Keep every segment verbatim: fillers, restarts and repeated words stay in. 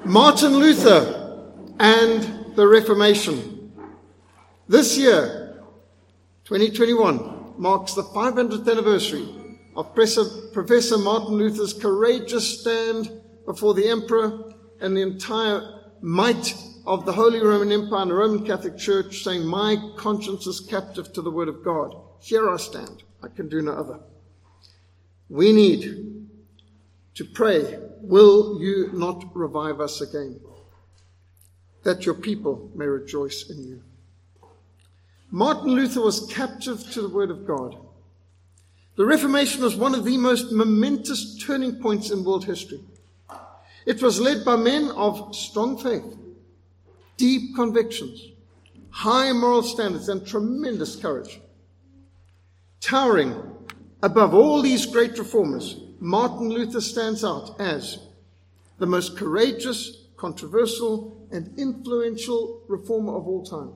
Martin Luther and the Reformation. This year, twenty twenty-one, marks the five hundredth anniversary of Professor Martin Luther's courageous stand before the Emperor and the entire might of the Holy Roman Empire and the Roman Catholic Church, saying, "My conscience is captive to the word of God. Here I stand. I can do no other." We need to pray, "Will you not revive us again, that your people may rejoice in you?" Martin Luther was captive to the word of God. The Reformation was one of the most momentous turning points in world history. It was led by men of strong faith, deep convictions, high moral standards, and tremendous courage. Towering above all these great reformers, Martin Luther stands out as the most courageous, controversial, and influential reformer of all time.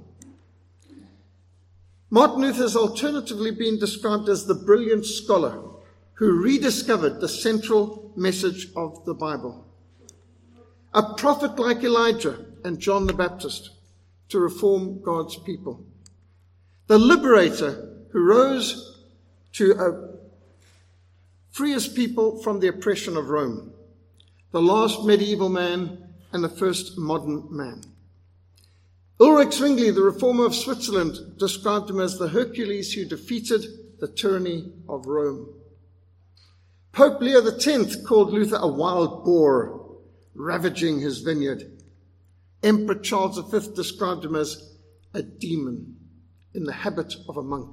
Martin Luther has alternatively been described as the brilliant scholar who rediscovered the central message of the Bible. A prophet like Elijah and John the Baptist to reform God's people. The liberator who rose to uh, free his people from the oppression of Rome. The last medieval man and the first modern man. Ulrich Zwingli, the reformer of Switzerland, described him as the Hercules who defeated the tyranny of Rome. Pope Leo the tenth called Luther a wild boar, ravaging his vineyard. Emperor Charles the fifth described him as a demon in the habit of a monk.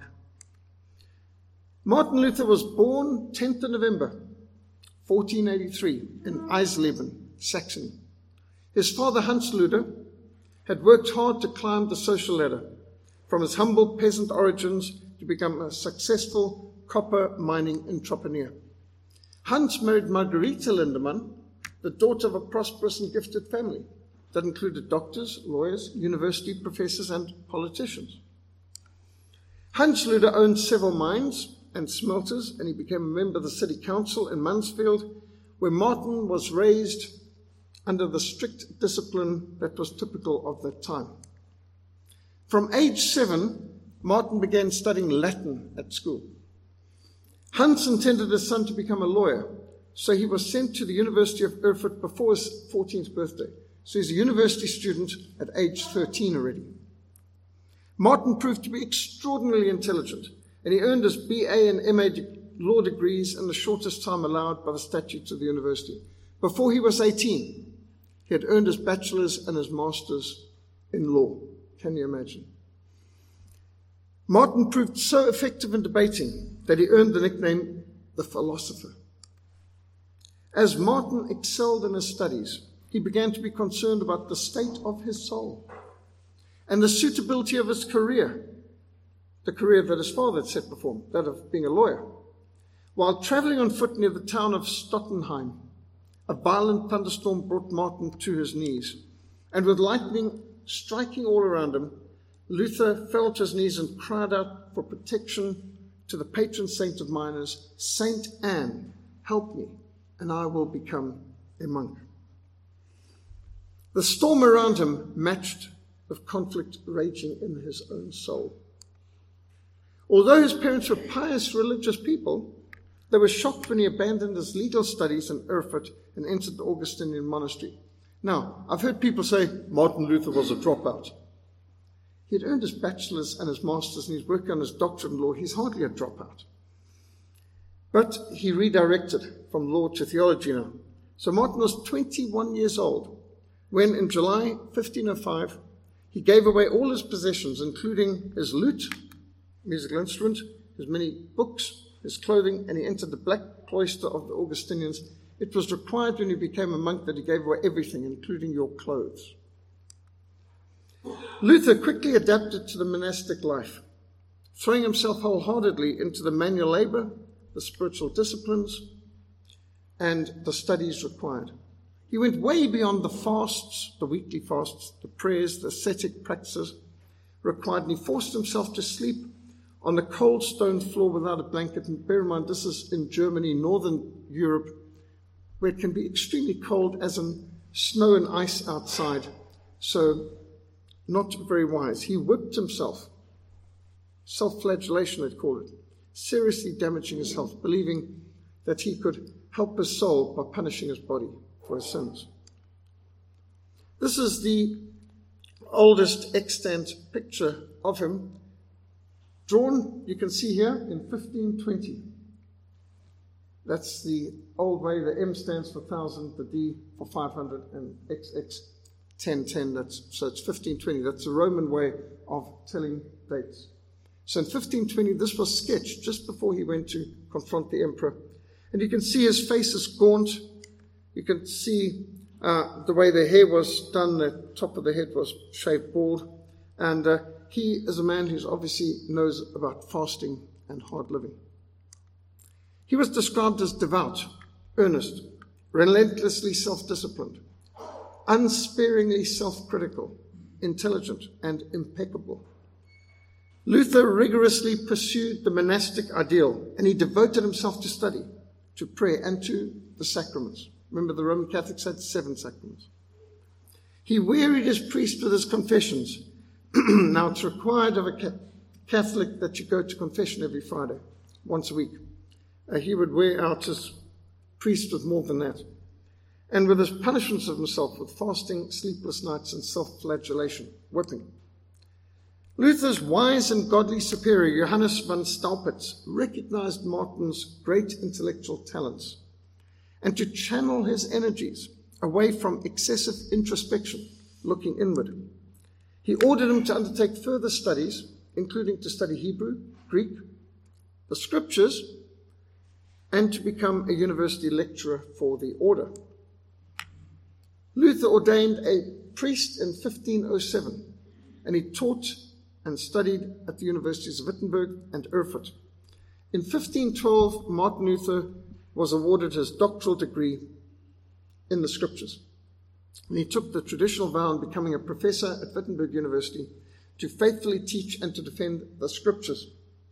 Martin Luther was born tenth of November, fourteen eighty-three, in Eisleben, Saxony. His father, Hans Luther, had worked hard to climb the social ladder, from his humble peasant origins to become a successful copper mining entrepreneur. Hans married Margarita Lindemann, the daughter of a prosperous and gifted family that included doctors, lawyers, university professors, and politicians. Hans Luther owned several mines and smelters, and he became a member of the city council in Mansfield, where Martin was raised under the strict discipline that was typical of that time. From age seven, Martin began studying Latin at school. Hans intended his son to become a lawyer, so he was sent to the University of Erfurt before his fourteenth birthday. So he's a university student at age thirteen already. Martin proved to be extraordinarily intelligent, and he earned his B A and M A law degrees in the shortest time allowed by the statutes of the university. Before he was eighteen, he had earned his bachelor's and his master's in law. Can you imagine? Martin proved so effective in debating that he earned the nickname the philosopher. As Martin excelled in his studies, he began to be concerned about the state of his soul and the suitability of his career, the career that his father had set before him, that of being a lawyer. While traveling on foot near the town of Stottenheim, a violent thunderstorm brought Martin to his knees, and with lightning striking all around him, Luther fell to his knees and cried out for protection to the patron saint of miners, "Saint Anne, help me, and I will become a monk." The storm around him matched the conflict raging in his own soul. Although his parents were pious religious people, they were shocked when he abandoned his legal studies in Erfurt and entered the Augustinian monastery. Now, I've heard people say Martin Luther was a dropout. He had earned his bachelor's and his master's, and he's working on his doctorate in law. He's hardly a dropout. But he redirected from law to theology now. So Martin was twenty-one years old when, in July fifteen oh five, he gave away all his possessions, including his lute, musical instrument, his many books, his clothing, and he entered the black cloister of the Augustinians. It was required when he became a monk that he gave away everything, including your clothes. Luther quickly adapted to the monastic life, throwing himself wholeheartedly into the manual labor, the spiritual disciplines, and the studies required. He went way beyond the fasts, the weekly fasts, the prayers, the ascetic practices required, and he forced himself to sleep on the cold stone floor without a blanket. And bear in mind, this is in Germany, northern Europe, where it can be extremely cold, as in snow and ice outside, so not very wise. He whipped himself. Self-flagellation, they'd call it. Seriously damaging his health, believing that he could help his soul by punishing his body for his sins. This is the oldest extant picture of him, drawn, you can see here, in fifteen twenty. That's the old way. The M stands for one thousand, the D for five hundred, and X X ten ten. That's, so it's fifteen twenty. That's the Roman way of telling dates. So in fifteen twenty, this was sketched just before he went to confront the emperor. And you can see his face is gaunt. You can see uh, the way the hair was done. The top of the head was shaved bald. And uh, he is a man who obviously knows about fasting and hard living. He was described as devout, earnest, relentlessly self-disciplined, unsparingly self-critical, intelligent, and impeccable. Luther rigorously pursued the monastic ideal, and he devoted himself to study, to prayer, and to the sacraments. Remember, the Roman Catholics had seven sacraments. He wearied his priest with his confessions. Now, it's required of a Catholic that you go to confession every Friday, once a week. Uh, he would wear out his priest with more than that. And with his punishments of himself, with fasting, sleepless nights, and self-flagellation, whipping. Luther's wise and godly superior, Johannes van Staupitz, recognized Martin's great intellectual talents, and to channel his energies away from excessive introspection, looking inward. He ordered him to undertake further studies, including to study Hebrew, Greek, the scriptures, and to become a university lecturer for the order. Luther ordained a priest in fifteen oh seven, and he taught and studied at the universities of Wittenberg and Erfurt. In fifteen twelve, Martin Luther was awarded his doctoral degree in the scriptures. And he took the traditional vow in becoming a professor at Wittenberg University to faithfully teach and to defend the scriptures.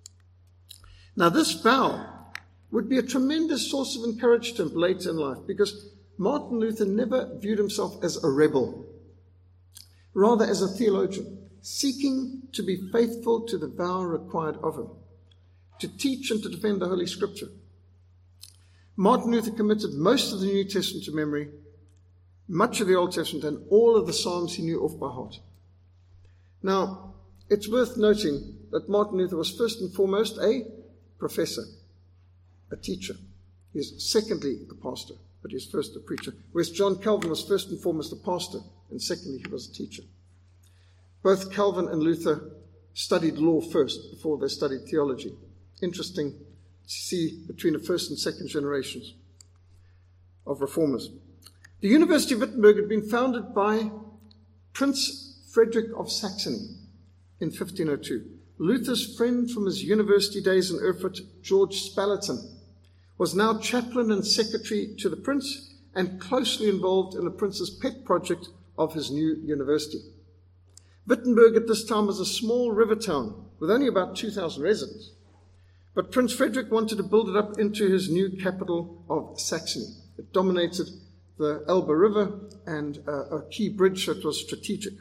Now, this vow would be a tremendous source of encouragement to him later in life, because Martin Luther never viewed himself as a rebel, rather as a theologian, seeking to be faithful to the vow required of him, to teach and to defend the Holy Scripture. Martin Luther committed most of the New Testament to memory, much of the Old Testament, and all of the Psalms he knew off by heart. Now, it's worth noting that Martin Luther was first and foremost a professor, a teacher. He is secondly a pastor, but he was first a preacher. Whereas John Calvin was first and foremost a pastor, and secondly he was a teacher. Both Calvin and Luther studied law first before they studied theology. Interesting to see between the first and second generations of reformers. The University of Wittenberg had been founded by Prince Frederick of Saxony in fifteen oh two. Luther's friend from his university days in Erfurt, George Spalatin, was now chaplain and secretary to the prince and closely involved in the prince's pet project of his new university. Wittenberg at this time was a small river town with only about two thousand residents. But Prince Frederick wanted to build it up into his new capital of Saxony. It dominated the Elbe River and uh, a key bridge that was strategic.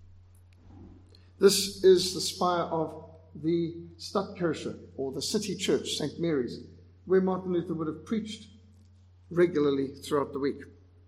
This is the spire of the Stadtkirche, or the city church, Saint Mary's, where Martin Luther would have preached regularly throughout the week.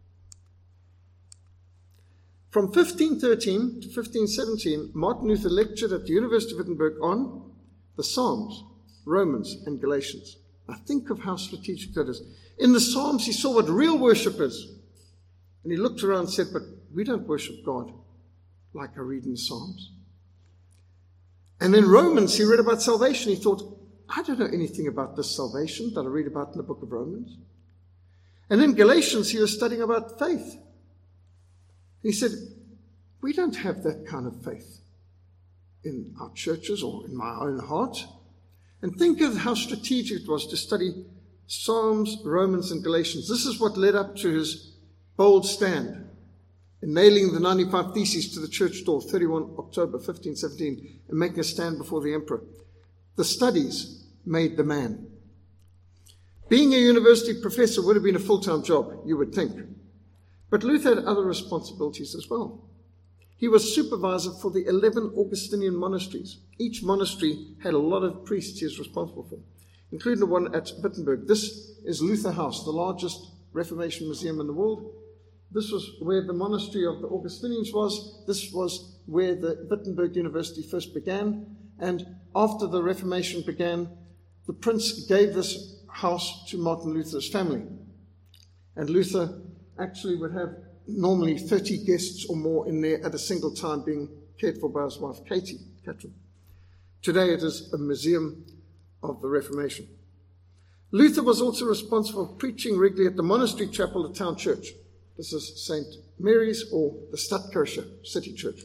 From fifteen thirteen to fifteen seventeen, Martin Luther lectured at the University of Wittenberg on the Psalms, Romans, and Galatians. Now think of how strategic that is. In the Psalms, he saw what real worship is. And he looked around and said, but we don't worship God like I read in the Psalms. And in Romans, he read about salvation. He thought, I don't know anything about this salvation that I read about in the book of Romans. And in Galatians, he was studying about faith. He said, we don't have that kind of faith in our churches or in my own heart. And think of how strategic it was to study Psalms, Romans, and Galatians. This is what led up to his bold stand in nailing the ninety-five Theses to the church door, thirty-first of October fifteen seventeen, and making a stand before the emperor. The studies made the man. Being a university professor would have been a full-time job, you would think. But Luther had other responsibilities as well. He was supervisor for the eleven Augustinian monasteries. Each monastery had a lot of priests he was responsible for, including the one at Wittenberg. This is Luther House, the largest Reformation museum in the world. This was where the monastery of the Augustinians was. This was where the Wittenberg University first began. And after the Reformation began, the prince gave this house to Martin Luther's family. And Luther actually would have normally thirty guests or more in there at a single time, being cared for by his wife, Katie, Catherine. Today it is a museum of the Reformation. Luther was also responsible for preaching regularly at the monastery chapel of the town church. This is Saint Mary's, or the Stadtkirche, city church.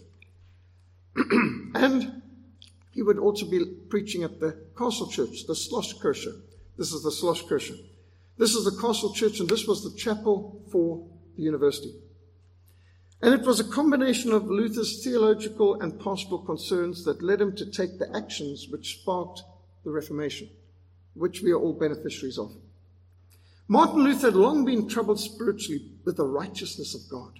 And he would also be preaching at the castle church, the Schlosskirche. This is the Schlosskirche. This is the castle church, and this was the chapel for the university. And it was a combination of Luther's theological and pastoral concerns that led him to take the actions which sparked the Reformation, which we are all beneficiaries of. Martin Luther had long been troubled spiritually with the righteousness of God.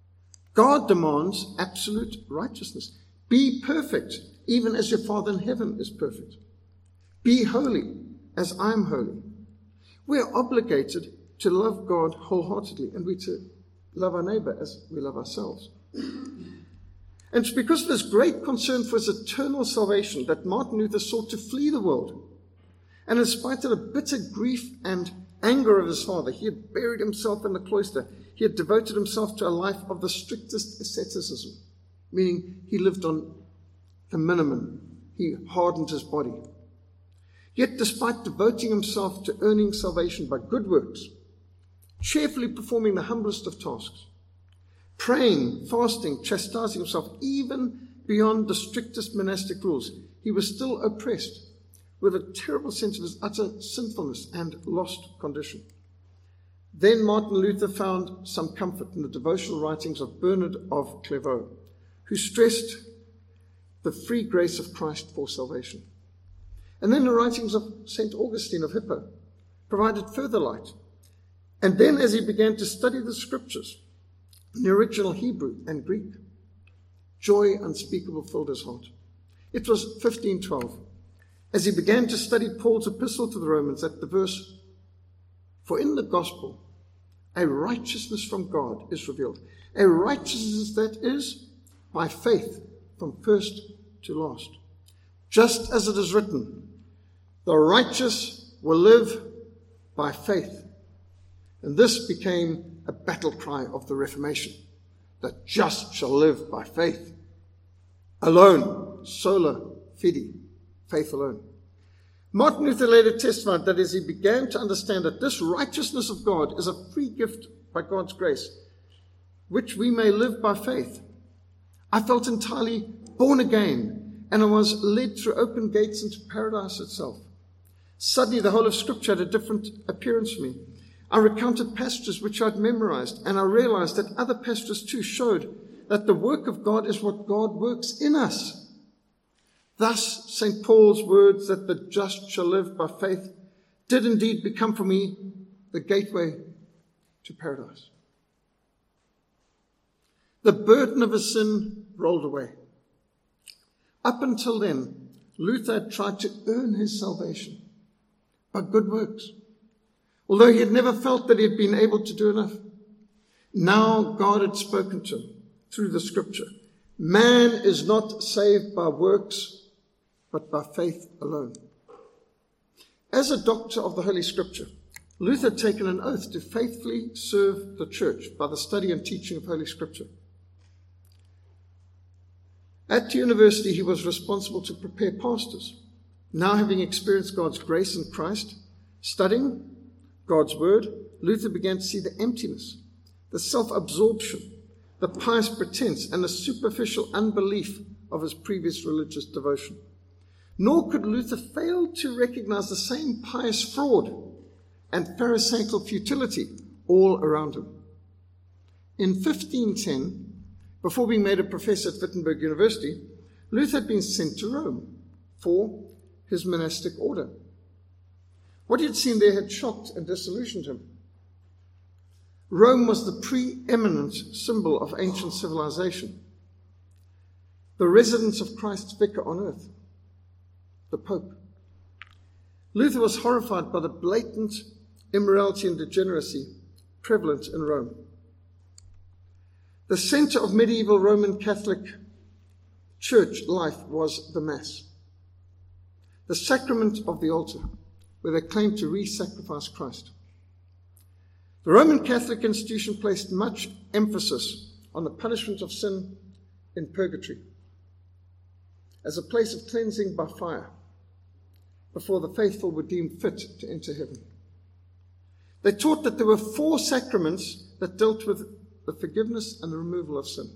God demands absolute righteousness. Be perfect, even as your Father in heaven is perfect. Be holy, as I am holy. We are obligated to love God wholeheartedly, and we to love our neighbor as we love ourselves. And it's because of this great concern for his eternal salvation that Martin Luther sought to flee the world. And in spite of the bitter grief and anger of his father, he had buried himself in the cloister. He had devoted himself to a life of the strictest asceticism, meaning he lived on the minimum. He hardened his body. Yet despite devoting himself to earning salvation by good works, cheerfully performing the humblest of tasks, praying, fasting, chastising himself, even beyond the strictest monastic rules, he was still oppressed with a terrible sense of his utter sinfulness and lost condition. Then Martin Luther found some comfort in the devotional writings of Bernard of Clairvaux, who stressed the free grace of Christ for salvation. And then the writings of Saint Augustine of Hippo provided further light. And then as he began to study the scriptures in the original Hebrew and Greek, joy unspeakable filled his heart. It was fifteen twelve. As he began to study Paul's epistle to the Romans at the verse, "For in the gospel a righteousness from God is revealed, a righteousness that is by faith from first to last. Just as it is written, the righteous will live by faith." And this became a battle cry of the Reformation. The just shall live by faith. Alone, sola fide, faith alone. Martin Luther later testified that as he began to understand that this righteousness of God is a free gift by God's grace, which we may live by faith, I felt entirely born again, and I was led through open gates into paradise itself. Suddenly the whole of Scripture had a different appearance for me. I recounted passages which I'd memorized, and I realized that other passages too showed that the work of God is what God works in us. Thus, Saint Paul's words that the just shall live by faith did indeed become for me the gateway to paradise. The burden of his sin rolled away. Up until then, Luther had tried to earn his salvation by good works, although he had never felt that he had been able to do enough. Now God had spoken to him through the scripture. Man is not saved by works, but by faith alone. As a doctor of the Holy Scripture, Luther had taken an oath to faithfully serve the church by the study and teaching of Holy Scripture. At university, he was responsible to prepare pastors. Now, having experienced God's grace in Christ, studying God's word, Luther began to see the emptiness, the self-absorption, the pious pretense, and the superficial unbelief of his previous religious devotion. Nor could Luther fail to recognize the same pious fraud and pharisaical futility all around him. In fifteen ten, before being made a professor at Wittenberg University, Luther had been sent to Rome for his monastic order. What he had seen there had shocked and disillusioned him. Rome was the preeminent symbol of ancient civilization, the residence of Christ's vicar on earth, the Pope. Luther was horrified by the blatant immorality and degeneracy prevalent in Rome. The center of medieval Roman Catholic church life was the Mass, the sacrament of the altar, where they claimed to re-sacrifice Christ. The Roman Catholic institution placed much emphasis on the punishment of sin in purgatory as a place of cleansing by fire before the faithful were deemed fit to enter heaven. They taught that there were four sacraments that dealt with the forgiveness and the removal of sin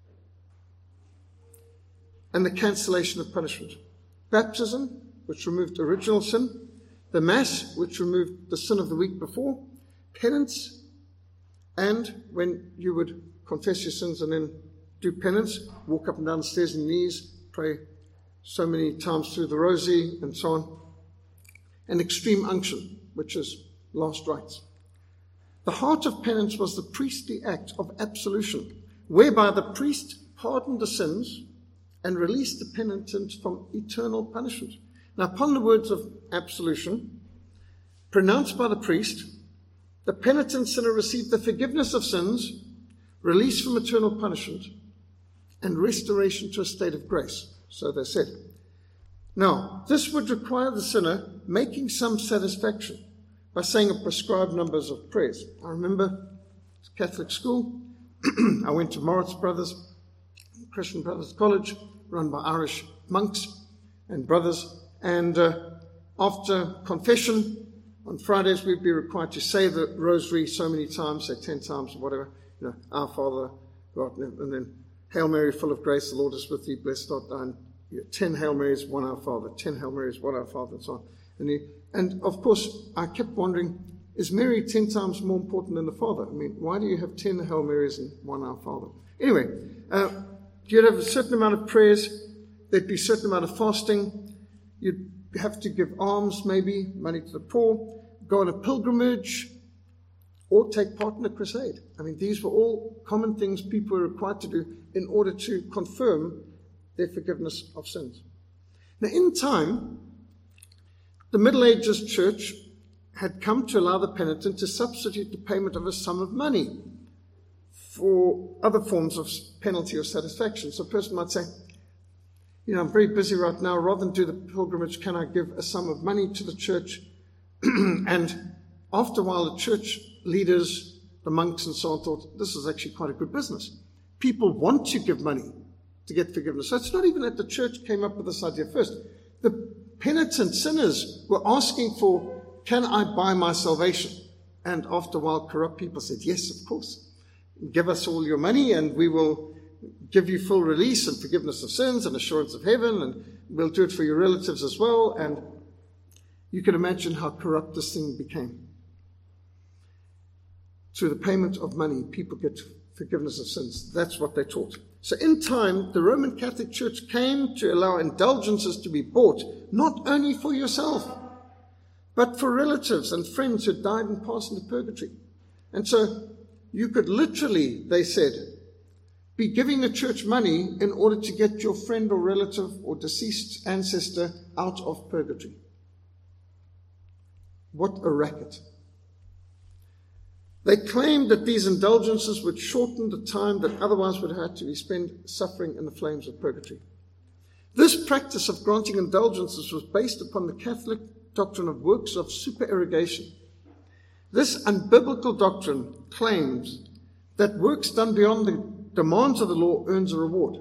and the cancellation of punishment. Baptism, which removed original sin. The Mass, which removed the sin of the week before. Penance, and when you would confess your sins and then do penance, walk up and down the stairs on your knees, pray so many times through the rosary and so on. And extreme unction, which is last rites. The heart of penance was the priestly act of absolution, whereby the priest pardoned the sins and released the penitent from eternal punishment. Now, upon the words of absolution, pronounced by the priest, the penitent sinner received the forgiveness of sins, release from eternal punishment, and restoration to a state of grace. So they said. Now, this would require the sinner making some satisfaction by saying a prescribed numbers of prayers. I remember Catholic school. I went to Moritz Brothers, Christian Brothers College, run by Irish monks and brothers. And uh, after confession, on Fridays we'd be required to say the rosary so many times, say ten times or whatever. You know, Our Father, God, and then Hail Mary, full of grace, the Lord is with thee, blessed art thou. And, you know, ten Hail Marys, one Our Father, ten Hail Marys, one Our Father, and so on. And, he, and of course, I kept wondering, is Mary ten times more important than the Father? I mean, why do you have ten Hail Marys and one Our Father? Anyway, uh, you'd have a certain amount of prayers. There'd be a certain amount of fasting. You'd have to give alms, maybe, money to the poor, go on a pilgrimage, or take part in a crusade. I mean, these were all common things people were required to do in order to confirm their forgiveness of sins. Now, in time, the Middle Ages church had come to allow the penitent to substitute the payment of a sum of money for other forms of penalty or satisfaction. So a person might say, you know, I'm very busy right now. Rather than do the pilgrimage, can I give a sum of money to the church? And after a while, the church leaders, the monks and so on, thought this is actually quite a good business. People want to give money to get forgiveness. So it's not even that the church came up with this idea first. The penitent sinners were asking for, can I buy my salvation? And after a while, corrupt people said, yes, of course. Give us all your money and we will give you full release and forgiveness of sins and assurance of heaven, and we'll do it for your relatives as well. And you can imagine how corrupt this thing became. Through the payment of money, people get forgiveness of sins. That's what they taught. So in time, the Roman Catholic Church came to allow indulgences to be bought, not only for yourself, but for relatives and friends who died and passed into purgatory. And so you could literally, they said, be giving the church money in order to get your friend or relative or deceased ancestor out of purgatory. What a racket. They claimed that these indulgences would shorten the time that otherwise would have had to be spent suffering in the flames of purgatory. This practice of granting indulgences was based upon the Catholic doctrine of works of supererogation. This unbiblical doctrine claims that works done beyond the demands of the law earns a reward.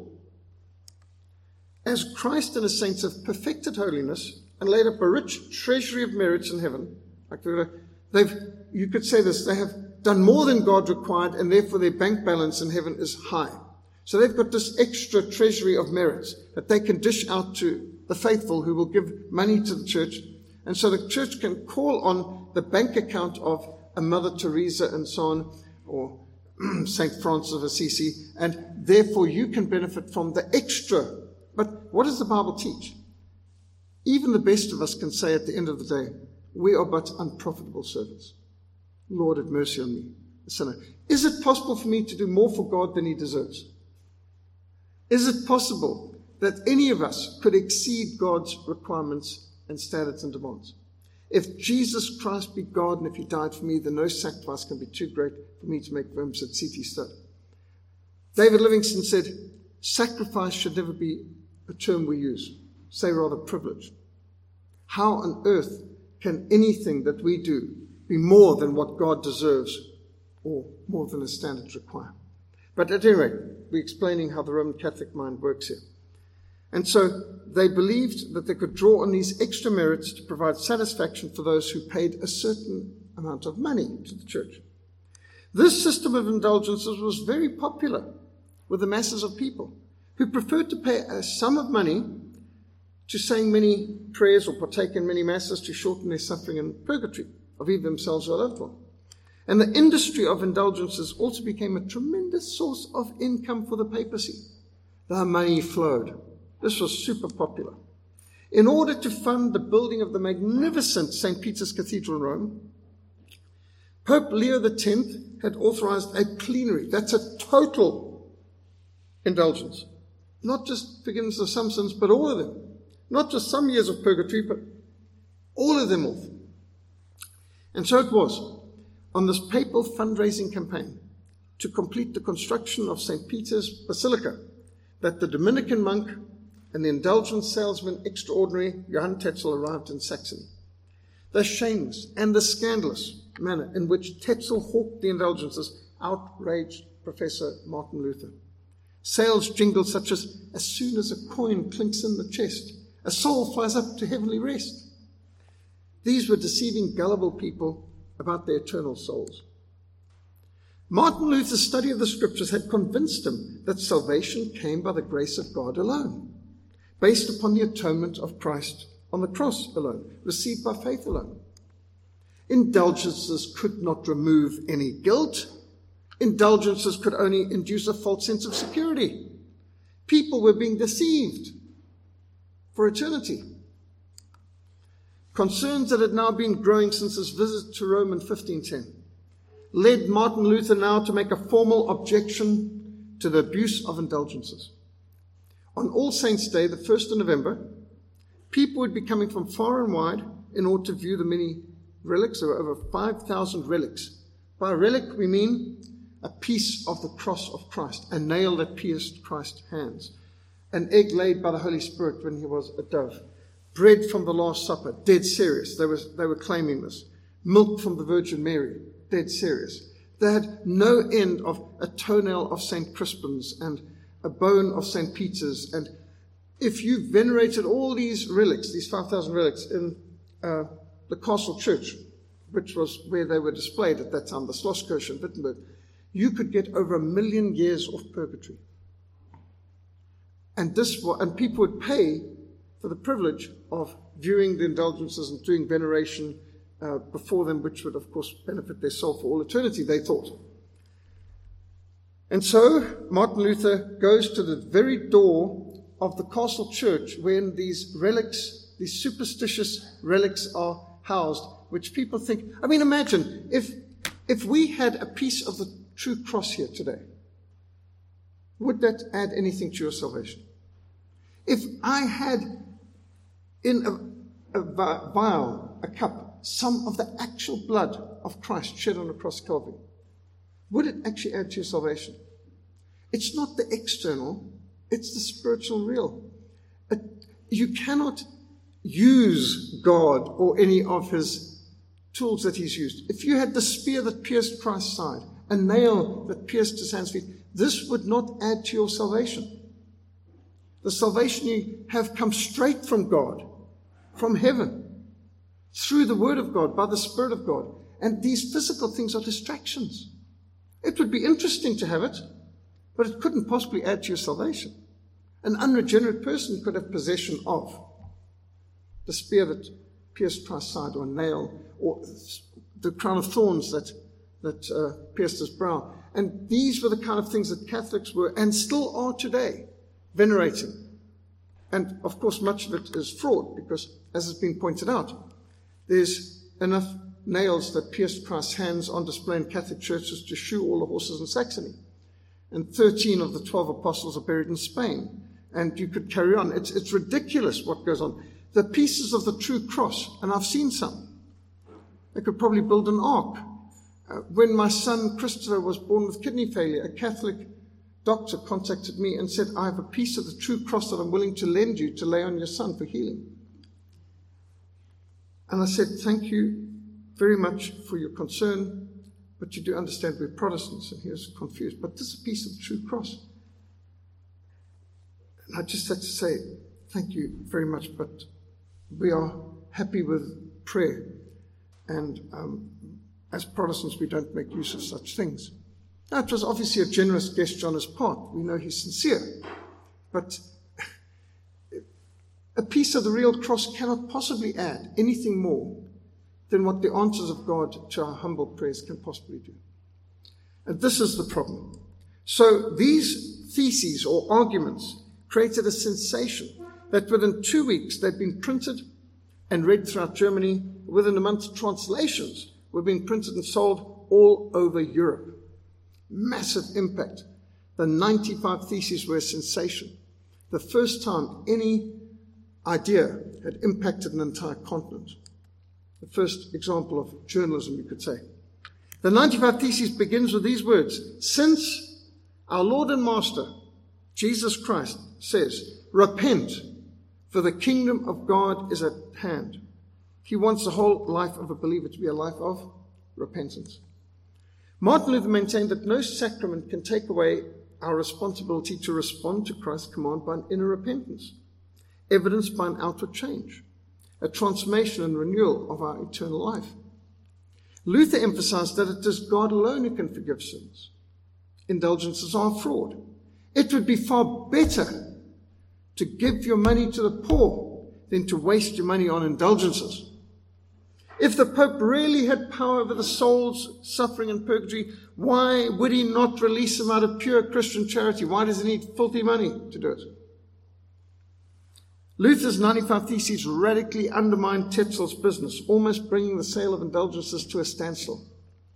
As Christ and his saints have perfected holiness and laid up a rich treasury of merits in heaven, like they've, you could say this, they have done more than God required, and therefore their bank balance in heaven is high. So they've got this extra treasury of merits that they can dish out to the faithful who will give money to the church. And so the church can call on the bank account of a Mother Teresa and so on, or Saint Francis of Assisi, and therefore you can benefit from the extra. But what does the Bible teach? Even the best of us can say at the end of the day, we are but unprofitable servants. Lord, have mercy on me. a sinner. Is it possible for me to do more for God than he deserves? Is it possible that any of us could exceed God's requirements and standards and demands? If Jesus Christ be God and if he died for me, then no sacrifice can be too great for me to make Worms at C T Stud. David Livingstone said, sacrifice should never be a term we use. Say rather privilege. How on earth can anything that we do be more than what God deserves or more than his standards require? But at any rate, we're explaining how the Roman Catholic mind works here. And so they believed that they could draw on these extra merits to provide satisfaction for those who paid a certain amount of money to the church. This system of indulgences was very popular with the masses of people who preferred to pay a sum of money to saying many prayers or partake in many masses to shorten their suffering in purgatory of either themselves or a loved one. And the industry of indulgences also became a tremendous source of income for the papacy. The money flowed. This was super popular. In order to fund the building of the magnificent Saint Peter's Cathedral in Rome, Pope Leo the tenth had authorized a plenary. That's a total indulgence. Not just forgiveness of some sins, but all of them. Not just some years of purgatory, but all of them off. And so it was, on this papal fundraising campaign to complete the construction of Saint Peter's Basilica, that the Dominican monk and the indulgence salesman extraordinary Johann Tetzel arrived in Saxony. The shameless and the scandalous manner in which Tetzel hawked the indulgences outraged Professor Martin Luther. Sales jingled such as, as soon as a coin clinks in the chest, a soul flies up to heavenly rest. These were deceiving gullible people about their eternal souls. Martin Luther's study of the scriptures had convinced him that salvation came by the grace of God alone, based upon the atonement of Christ on the cross alone, received by faith alone. Indulgences could not remove any guilt. Indulgences could only induce a false sense of security. People were being deceived for eternity. Concerns that had now been growing since his visit to Rome in fifteen ten led Martin Luther now to make a formal objection to the abuse of indulgences. On All Saints' Day, the first of November, people would be coming from far and wide in order to view the many relics. There were over five thousand relics. By a relic, we mean a piece of the cross of Christ, a nail that pierced Christ's hands, an egg laid by the Holy Spirit when he was a dove, bread from the Last Supper, dead serious. They, was, they were claiming this. Milk from the Virgin Mary, dead serious. They had no end of a toenail of Saint Crispin's and a bone of Saint Peter's. And if you venerated all these relics, these five thousand relics in uh, the Castle Church, which was where they were displayed at that time, the Schlosskirche in Wittenberg, you could get over a million years of purgatory. And this, and people would pay for the privilege of viewing the indulgences and doing veneration uh, before them, which would, of course, benefit their soul for all eternity, they thought. And so Martin Luther goes to the very door of the Castle Church when these relics, these superstitious relics are housed, which people think, I mean, imagine if if we had a piece of the true cross here today, would that add anything to your salvation? If I had in a, a vial, a cup, some of the actual blood of Christ shed on the cross of Calvary, would it actually add to your salvation? It's not the external, it's the spiritual real. It, you cannot use God or any of his tools that he's used. If you had the spear that pierced Christ's side, a nail that pierced his hands and feet, this would not add to your salvation. The salvation you have comes straight from God, from heaven, through the Word of God, by the Spirit of God. And these physical things are distractions. It would be interesting to have it, but it couldn't possibly add to your salvation. An unregenerate person could have possession of the spear that pierced Christ's side, or a nail, or the crown of thorns that, that uh, pierced his brow. And these were the kind of things that Catholics were, and still are today, venerating. And, of course, much of it is fraud, because, as has been pointed out, there's enough nails that pierced Christ's hands on display in Catholic churches to shoe all the horses in Saxony. And thirteen of the twelve apostles are buried in Spain. And you could carry on. It's, it's ridiculous what goes on. The pieces of the true cross, and I've seen some. They could probably build an ark. Uh, when my son Christopher was born with kidney failure, a Catholic doctor contacted me and said, I have a piece of the true cross that I'm willing to lend you to lay on your son for healing. And I said, thank you very much for your concern, but you do understand we're Protestants. And he was confused. But this is a piece of the true cross. And I just had to say, thank you very much, but we are happy with prayer. And um, as Protestants, we don't make use of such things. Now, it was obviously a generous gesture on his part. We know he's sincere. But a piece of the real cross cannot possibly add anything more than what the answers of God to our humble prayers can possibly do. And this is the problem. So these theses or arguments created a sensation that within two weeks they'd been printed and read throughout Germany. Within a month, translations were being printed and sold all over Europe. Massive impact. The ninety-five Theses were a sensation. The first time any idea had impacted an entire continent. The first example of journalism, you could say. The ninety-five Theses begins with these words. Since our Lord and Master, Jesus Christ, says, repent, for the kingdom of God is at hand. He wants the whole life of a believer to be a life of repentance. Martin Luther maintained that no sacrament can take away our responsibility to respond to Christ's command by an inner repentance, evidenced by an outward change, a transformation and renewal of our eternal life. Luther emphasized that it is God alone who can forgive sins. Indulgences are fraud. It would be far better to give your money to the poor than to waste your money on indulgences. If the Pope really had power over the souls suffering in purgatory, why would he not release them out of pure Christian charity? Why does he need filthy money to do it? Luther's ninety-five Theses radically undermined Tetzel's business, almost bringing the sale of indulgences to a standstill.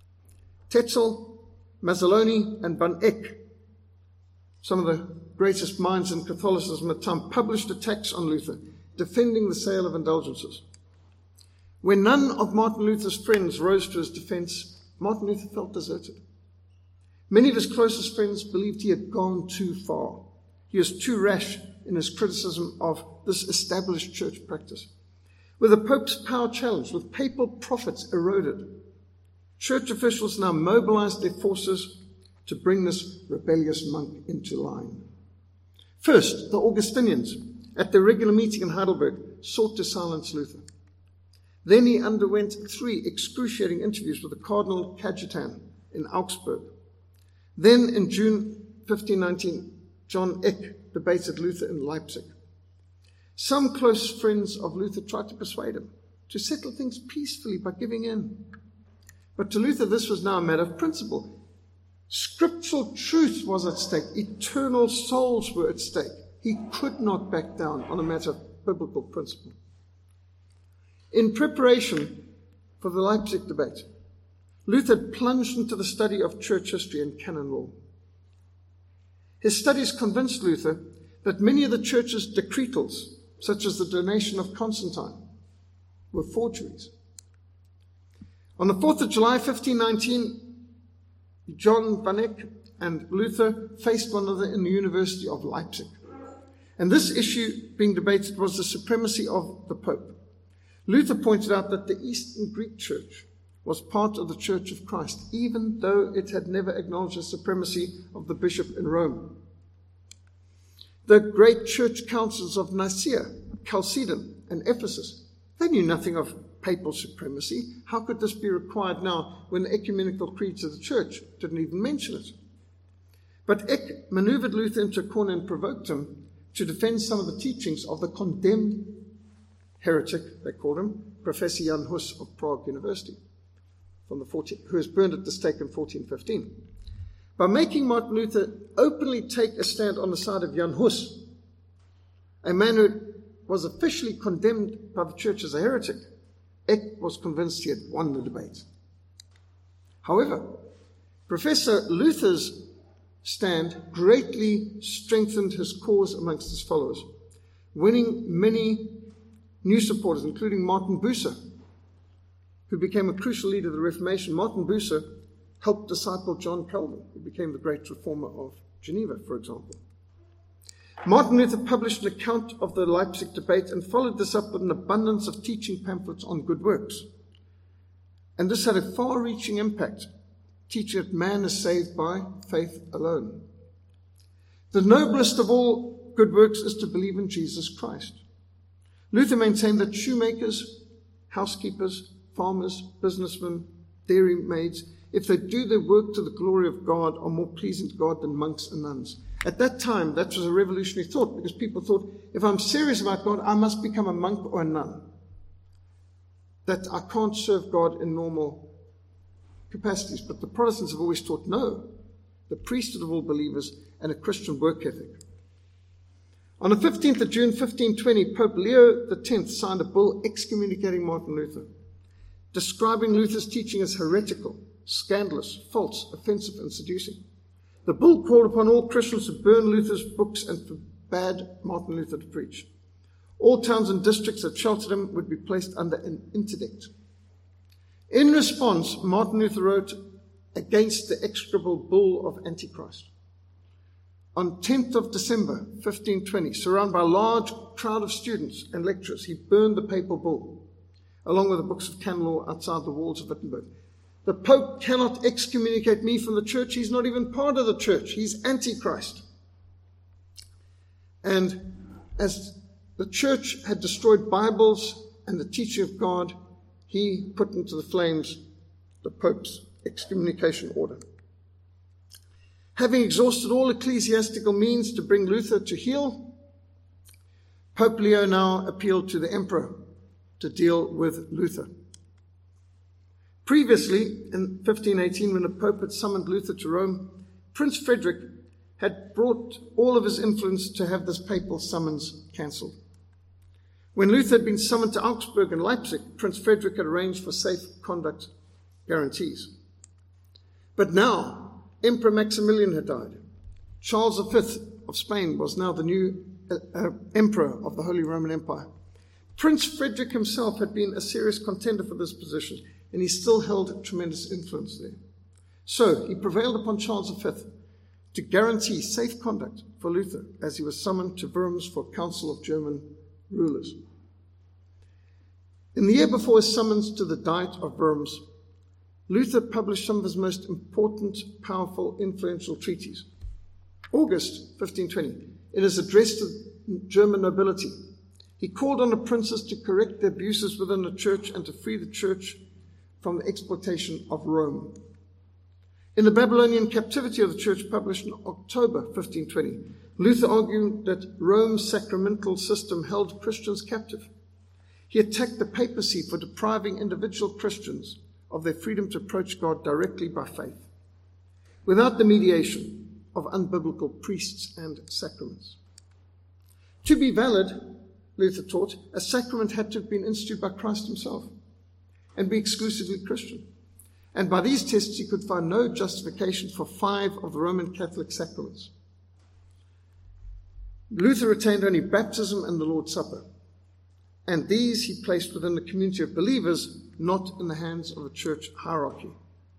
Tetzel, Mazzoloni, and Van Eyck, some of the greatest minds in Catholicism at the time, published attacks on Luther, defending the sale of indulgences. When none of Martin Luther's friends rose to his defense, Martin Luther felt deserted. Many of his closest friends believed he had gone too far. He was too rash in his criticism of this established church practice. With the Pope's power challenged, with papal profits eroded, church officials now mobilized their forces to bring this rebellious monk into line. First, the Augustinians, at their regular meeting in Heidelberg, sought to silence Luther. Then he underwent three excruciating interviews with the Cardinal Cajetan in Augsburg. Then in June fifteen nineteen, John Eck debated Luther in Leipzig. Some close friends of Luther tried to persuade him to settle things peacefully by giving in. But to Luther, this was now a matter of principle. Scriptural truth was at stake. Eternal souls were at stake. He could not back down on a matter of biblical principle. In preparation for the Leipzig debate, Luther plunged into the study of church history and canon law. His studies convinced Luther that many of the church's decretals, such as the donation of Constantine, were forgeries. On the fourth of July, fifteen nineteen, John Van Eyck and Luther faced one another in the University of Leipzig. And this issue being debated was the supremacy of the Pope. Luther pointed out that the Eastern Greek Church was part of the Church of Christ, even though it had never acknowledged the supremacy of the bishop in Rome. The great church councils of Nicaea, Chalcedon, and Ephesus, they knew nothing of papal supremacy. How could this be required now when the ecumenical creeds of the church didn't even mention it? But Eck maneuvered Luther into a corner and provoked him to defend some of the teachings of the condemned heretic, they called him, Professor Jan Hus of Prague University, from the fourteen, who was burned at the stake in fourteen fifteen. By making Martin Luther openly take a stand on the side of Jan Hus, a man who was officially condemned by the church as a heretic, Eck was convinced he had won the debate. However, Professor Luther's stand greatly strengthened his cause amongst his followers, winning many new supporters, including Martin Bucer, who became a crucial leader of the Reformation. Martin Bucer helped disciple John Calvin, who became the great reformer of Geneva, for example. Martin Luther published an account of the Leipzig debate and followed this up with an abundance of teaching pamphlets on good works. And this had a far-reaching impact, teaching that man is saved by faith alone. The noblest of all good works is to believe in Jesus Christ. Luther maintained that shoemakers, housekeepers, farmers, businessmen, dairy maids, if they do their work to the glory of God, are more pleasing to God than monks and nuns. At that time, that was a revolutionary thought, because people thought, if I'm serious about God, I must become a monk or a nun. That I can't serve God in normal capacities. But the Protestants have always taught, no, the priesthood of all believers and a Christian work ethic. On the fifteenth of June, fifteen twenty, Pope Leo the tenth signed a bull excommunicating Martin Luther, describing Luther's teaching as heretical, scandalous, false, offensive, and seducing. The bull called upon all Christians to burn Luther's books and forbade Martin Luther to preach. All towns and districts that sheltered him would be placed under an interdict. In response, Martin Luther wrote against the execrable bull of Antichrist. On tenth of December, fifteen twenty, surrounded by a large crowd of students and lecturers, he burned the papal bull, along with the books of canon law outside the walls of Wittenberg. The Pope cannot excommunicate me from the church. He's not even part of the church. He's Antichrist. And as the church had destroyed Bibles and the teaching of God, he put into the flames the Pope's excommunication order. Having exhausted all ecclesiastical means to bring Luther to heel, Pope Leo now appealed to the emperor to deal with Luther. Previously, in fifteen eighteen, when the Pope had summoned Luther to Rome, Prince Frederick had brought all of his influence to have this papal summons cancelled. When Luther had been summoned to Augsburg and Leipzig, Prince Frederick had arranged for safe conduct guarantees. But now, Emperor Maximilian had died. Charles the Fifth of Spain was now the new uh, uh, emperor of the Holy Roman Empire. Prince Frederick himself had been a serious contender for this position, and he still held tremendous influence there. So he prevailed upon Charles the Fifth to guarantee safe conduct for Luther as he was summoned to Worms for a council of German rulers. In the year before his summons to the Diet of Worms, Luther published some of his most important, powerful, influential treatises. August fifteen twenty, in his address to German nobility, he called on the princes to correct the abuses within the church and to free the church from the exploitation of Rome. In the Babylonian Captivity of the Church, published in October fifteen twenty, Luther argued that Rome's sacramental system held Christians captive. He attacked the papacy for depriving individual Christians of their freedom to approach God directly by faith, without the mediation of unbiblical priests and sacraments. To be valid, Luther taught, a sacrament had to have been instituted by Christ himself and be exclusively Christian. And by these tests, he could find no justification for five of the Roman Catholic sacraments. Luther retained only baptism and the Lord's Supper, and these he placed within the community of believers, not in the hands of a church hierarchy.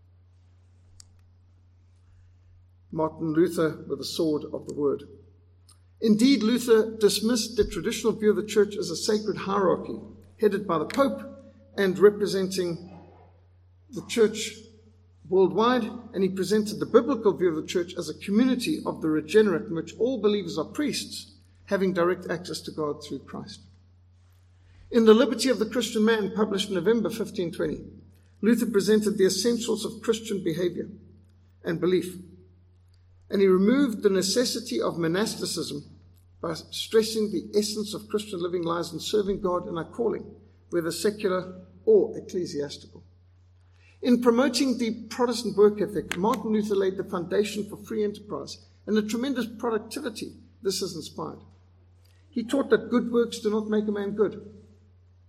Martin Luther with the sword of the word. Indeed, Luther dismissed the traditional view of the church as a sacred hierarchy, headed by the Pope and representing the church worldwide, and he presented the biblical view of the church as a community of the regenerate in which all believers are priests, having direct access to God through Christ. In The Liberty of the Christian Man, published in November fifteen twenty, Luther presented the essentials of Christian behavior and belief, and he removed the necessity of monasticism by stressing the essence of Christian living lies in serving God in our calling, whether secular or ecclesiastical. In promoting the Protestant work ethic, Martin Luther laid the foundation for free enterprise and the tremendous productivity this has inspired. He taught that good works do not make a man good.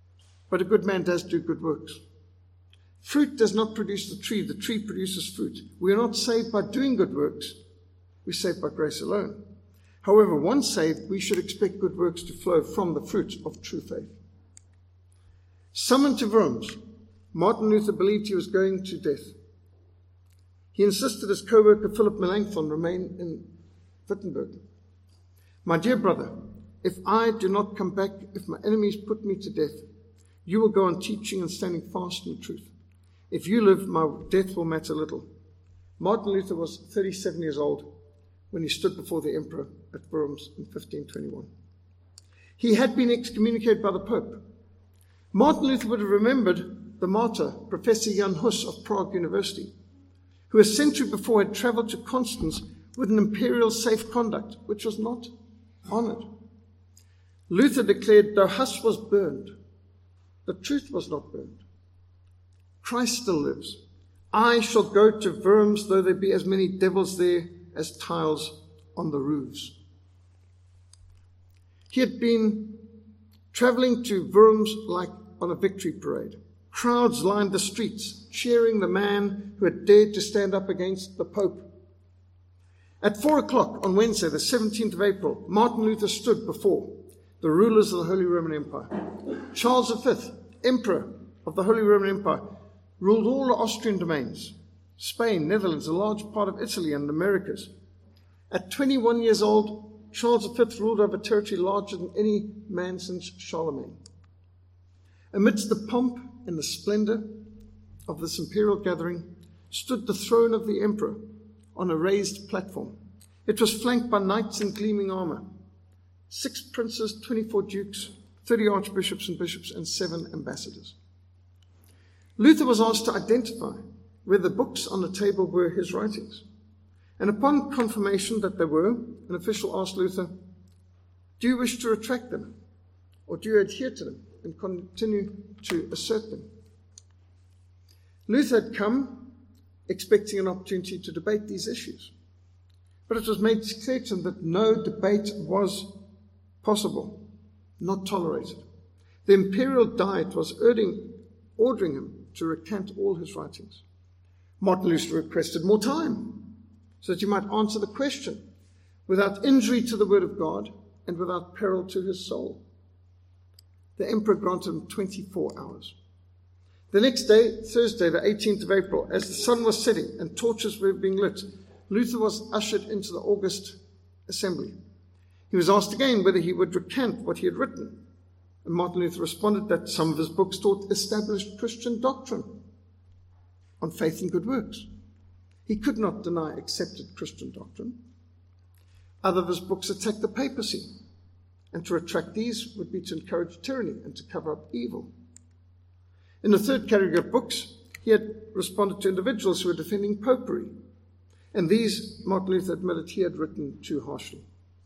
but a good man does do good works. Fruit does not produce the tree. The tree produces fruit. We are not saved by doing good works. We're saved by grace alone. However, once saved, we should expect good works to flow from the fruit of true faith. Summoned to Worms, Martin Luther believed he was going to death. He insisted his co-worker Philip Melanchthon remain in Wittenberg. My dear brother, if I do not come back, if my enemies put me to death, you will go on teaching and standing fast in the truth. If you live, my death will matter little. Martin Luther was thirty-seven years old when he stood before the emperor at Worms in fifteen twenty-one. He had been excommunicated by the Pope. Martin Luther would have remembered the martyr, Professor Jan Hus of Prague University, who a century before had traveled to Constance with an imperial safe conduct, which was not honored. Luther declared, though Hus was burned, the truth was not burned. Christ still lives. I shall go to Worms, though there be as many devils there as tiles on the roofs. He had been traveling to Worms like on a victory parade. Crowds lined the streets, cheering the man who had dared to stand up against the Pope. At four o'clock on Wednesday, the seventeenth of April, Martin Luther stood before the rulers of the Holy Roman Empire. Charles the Fifth, Emperor of the Holy Roman Empire, ruled all the Austrian domains, Spain, Netherlands, a large part of Italy and the Americas. At twenty-one years old, Charles the Fifth ruled over territory larger than any man since Charlemagne. Amidst the pomp and the splendor of this imperial gathering stood the throne of the emperor on a raised platform. It was flanked by knights in gleaming armor, six princes, twenty-four dukes, thirty archbishops and bishops, and seven ambassadors. Luther was asked to identify whether the books on the table were his writings. And upon confirmation that they were, an official asked Luther, do you wish to retract them, or do you adhere to them and continue to assert them? Luther had come expecting an opportunity to debate these issues. But it was made clear to him that no debate was possible, not tolerated. The imperial diet was urging, ordering him to recant all his writings. Martin Luther requested more time so that he might answer the question without injury to the word of God and without peril to his soul. The emperor granted him twenty-four hours. The next day, Thursday, the eighteenth of April, as the sun was setting and torches were being lit, Luther was ushered into the august assembly. He was asked again whether he would recant what he had written. And Martin Luther responded that some of his books taught established Christian doctrine on faith and good works. He could not deny accepted Christian doctrine. Other of his books attacked the papacy, and to retract these would be to encourage tyranny and to cover up evil. In the third category of books, he had responded to individuals who were defending popery, and these, Martin Luther admitted, he had written too harshly.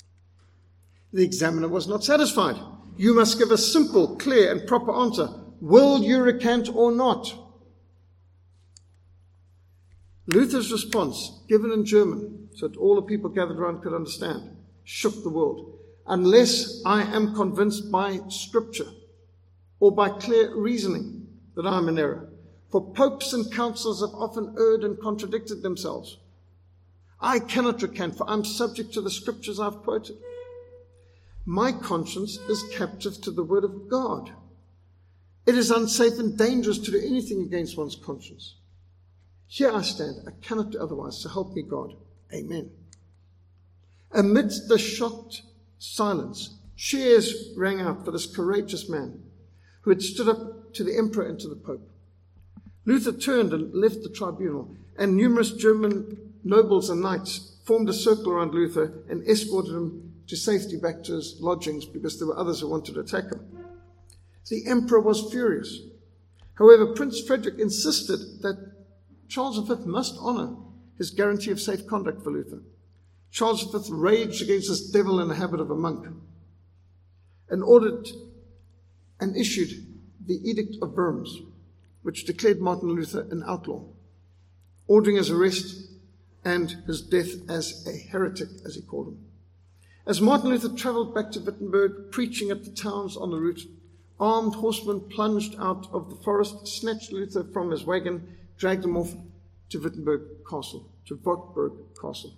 The examiner was not satisfied. You must give a simple, clear, and proper answer. Will you recant or not? Luther's response, given in German, so that all the people gathered around could understand, shook the world. Unless I am convinced by Scripture or by clear reasoning that I am in error. For popes and councils have often erred and contradicted themselves. I cannot recant, for I am subject to the Scriptures I've quoted. My conscience is captive to the word of God. It is unsafe and dangerous to do anything against one's conscience. Here I stand. I cannot do otherwise, so help me God. Amen. Amidst the shocked silence, cheers rang out for this courageous man who had stood up to the emperor and to the pope. Luther turned and left the tribunal, and numerous German nobles and knights formed a circle around Luther and escorted him to safety back to his lodgings because there were others who wanted to attack him. The emperor was furious. However, Prince Frederick insisted that Charles the Fifth must honor his guarantee of safe conduct for Luther. Charles the Fifth raged against this devil in the habit of a monk and ordered and issued the Edict of Worms, which declared Martin Luther an outlaw, ordering his arrest and his death as a heretic, as he called him. As Martin Luther traveled back to Wittenberg, preaching at the towns on the route, armed horsemen plunged out of the forest, snatched Luther from his wagon, dragged him off to Wittenberg Castle, to Wartburg Castle.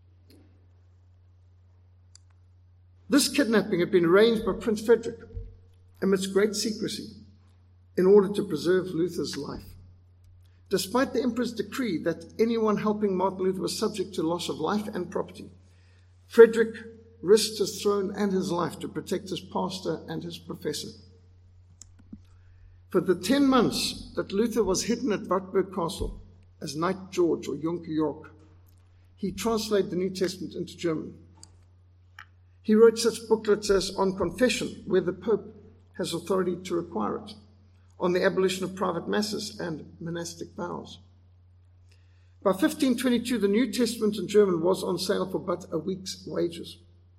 This kidnapping had been arranged by Prince Frederick amidst great secrecy in order to preserve Luther's life. Despite the emperor's decree that anyone helping Martin Luther was subject to loss of life and property, Frederick risked his throne and his life to protect his pastor and his professor. For the ten months that Luther was hidden at Wartburg Castle as Knight George or Junker York, he translated the New Testament into German. He wrote such booklets as On Confession, where the Pope has authority to require it, on the abolition of private masses and monastic vows. By fifteen twenty-two, the New Testament in German was on sale for but a week's wages.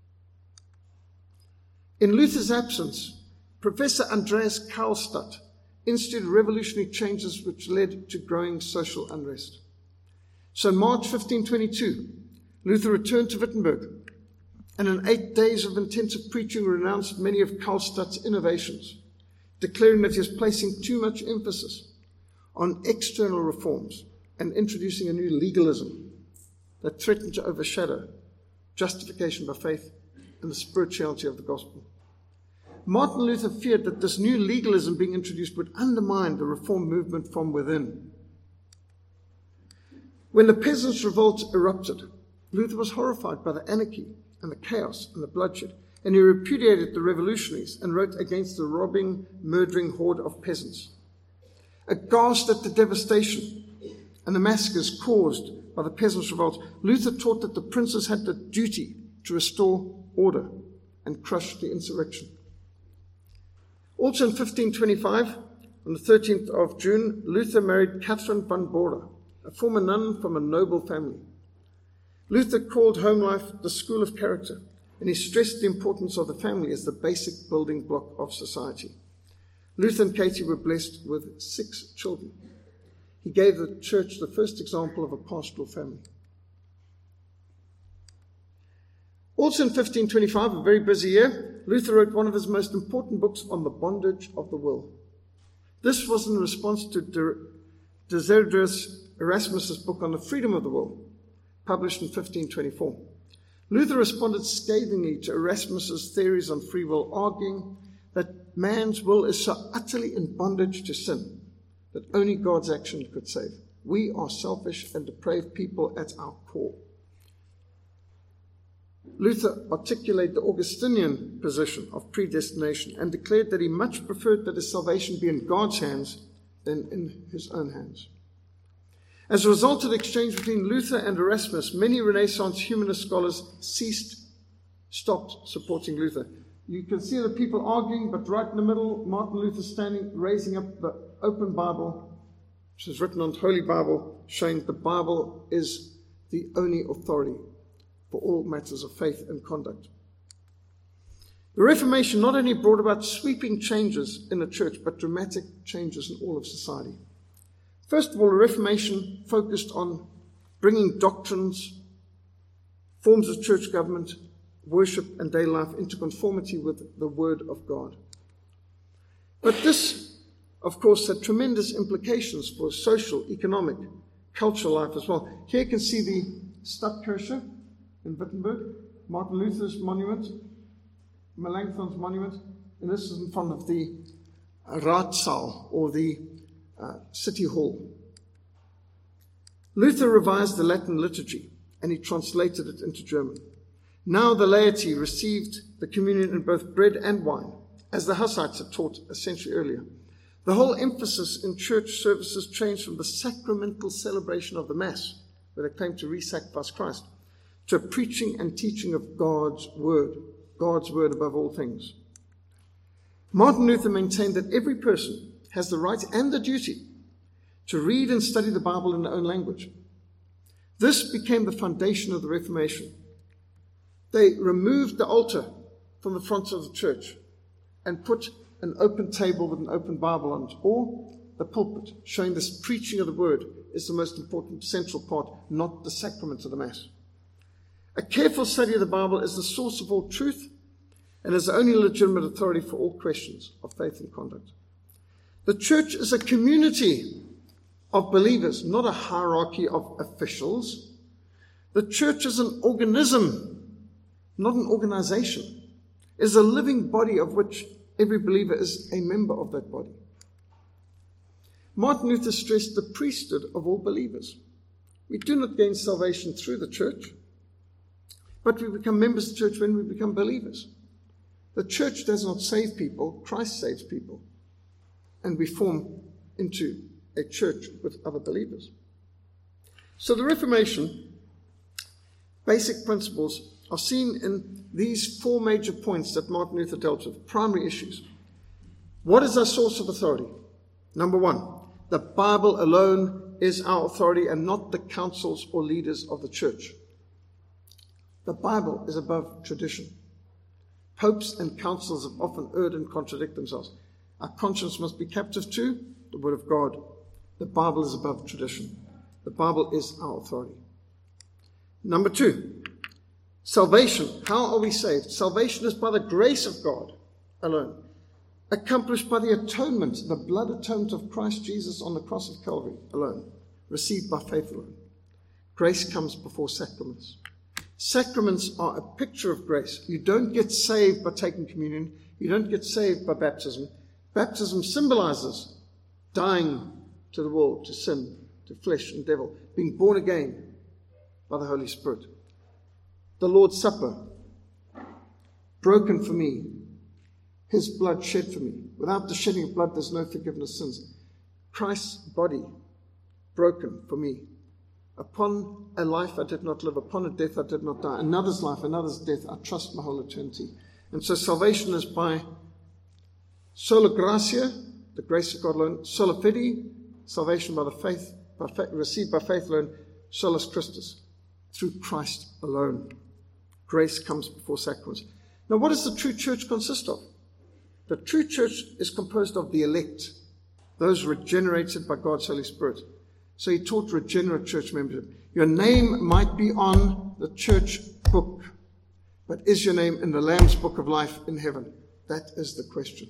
In Luther's absence, Professor Andreas Karlstadt instituted revolutionary changes which led to growing social unrest. So in March fifteen twenty-two, Luther returned to Wittenberg, and in eight days of intensive preaching renounced many of Karlstadt's innovations, declaring that he was placing too much emphasis on external reforms and introducing a new legalism that threatened to overshadow justification by faith and the spirituality of the gospel. Martin Luther feared that this new legalism being introduced would undermine the reform movement from within. When the peasants' revolt erupted, Luther was horrified by the anarchy and the chaos and the bloodshed, and he repudiated the revolutionaries and wrote against the robbing, murdering horde of peasants. Aghast at the devastation and the massacres caused by the peasants' revolt, Luther taught that the princes had the duty to restore order and crush the insurrection. Also in fifteen twenty-five, on the thirteenth of June, Luther married Catherine van Bora, a former nun from a noble family. Luther called home life the school of character, and he stressed the importance of the family as the basic building block of society. Luther and Katie were blessed with six children. He gave the church the first example of a pastoral family. Also in fifteen twenty-five, a very busy year, Luther wrote one of his most important books on the bondage of the will. This was in response to Desiderius Erasmus' book on the freedom of the will, published in fifteen twenty-four. Luther responded scathingly to Erasmus' theories on free will, arguing that man's will is so utterly in bondage to sin that only God's action could save. We are selfish and depraved people at our core. Luther articulated the Augustinian position of predestination and declared that he much preferred that his salvation be in God's hands than in his own hands. As a result of the exchange between Luther and Erasmus, many Renaissance humanist scholars ceased, stopped supporting Luther. You can see the people arguing, but right in the middle, Martin Luther standing, raising up the open Bible, which is written on Holy Bible, showing the Bible is the only authority for all matters of faith and conduct. The Reformation not only brought about sweeping changes in the church, but dramatic changes in all of society. First of all, the Reformation focused on bringing doctrines, forms of church government, worship, and daily life into conformity with the Word of God. But this, of course, had tremendous implications for social, economic, cultural life as well. Here you can see the Stadtkirche in Wittenberg, Martin Luther's monument, Melanchthon's monument, and this is in front of the Ratssaal, or the uh, City Hall. Luther revised the Latin liturgy, and he translated it into German. Now the laity received the communion in both bread and wine, as the Hussites had taught a century earlier. The whole emphasis in church services changed from the sacramental celebration of the Mass, where they claimed to re-sacrifice Christ, to a preaching and teaching of God's Word, God's Word above all things. Martin Luther maintained that every person has the right and the duty to read and study the Bible in their own language. This became the foundation of the Reformation. They removed the altar from the front of the church and put an open table with an open Bible on it, or the pulpit, showing this preaching of the Word is the most important central part, not the sacrament of the Mass. A careful study of the Bible is the source of all truth, and is the only legitimate authority for all questions of faith and conduct. The church is a community of believers, not a hierarchy of officials. The church is an organism, not an organization. It is a living body of which every believer is a member of that body. Martin Luther stressed the priesthood of all believers. We do not gain salvation through the church, but we become members of the church when we become believers. The church does not save people, Christ saves people. And we form into a church with other believers. So the Reformation, basic principles are seen in these four major points that Martin Luther dealt with, primary issues. What is our source of authority? Number one, the Bible alone is our authority and not the councils or leaders of the church. The Bible is above tradition. Popes and councils have often erred and contradict themselves. Our conscience must be captive to the Word of God. The Bible is above tradition. The Bible is our authority. Number two, salvation. How are we saved? Salvation is by the grace of God alone, accomplished by the atonement, the blood atonement of Christ Jesus on the cross of Calvary alone, received by faith alone. Grace comes before sacraments. Sacraments are a picture of grace. You don't get saved by taking communion. You don't get saved by baptism. Baptism symbolizes dying to the world, to sin, to flesh and devil, being born again by the Holy Spirit. The Lord's Supper, broken for me, His blood shed for me. Without the shedding of blood, there's no forgiveness of sins. Christ's body, broken for me. Upon a life I did not live, upon a death I did not die. Another's life, another's death, I trust my whole eternity. And so salvation is by sola gratia, the grace of God alone, sola fide, salvation by the faith, by faith, received by faith alone, solus Christus, through Christ alone. Grace comes before sacraments. Now, what does the true church consist of? The true church is composed of the elect, those regenerated by God's Holy Spirit. So he taught regenerate church membership. Your name might be on the church book, but is your name in the Lamb's book of life in heaven? That is the question.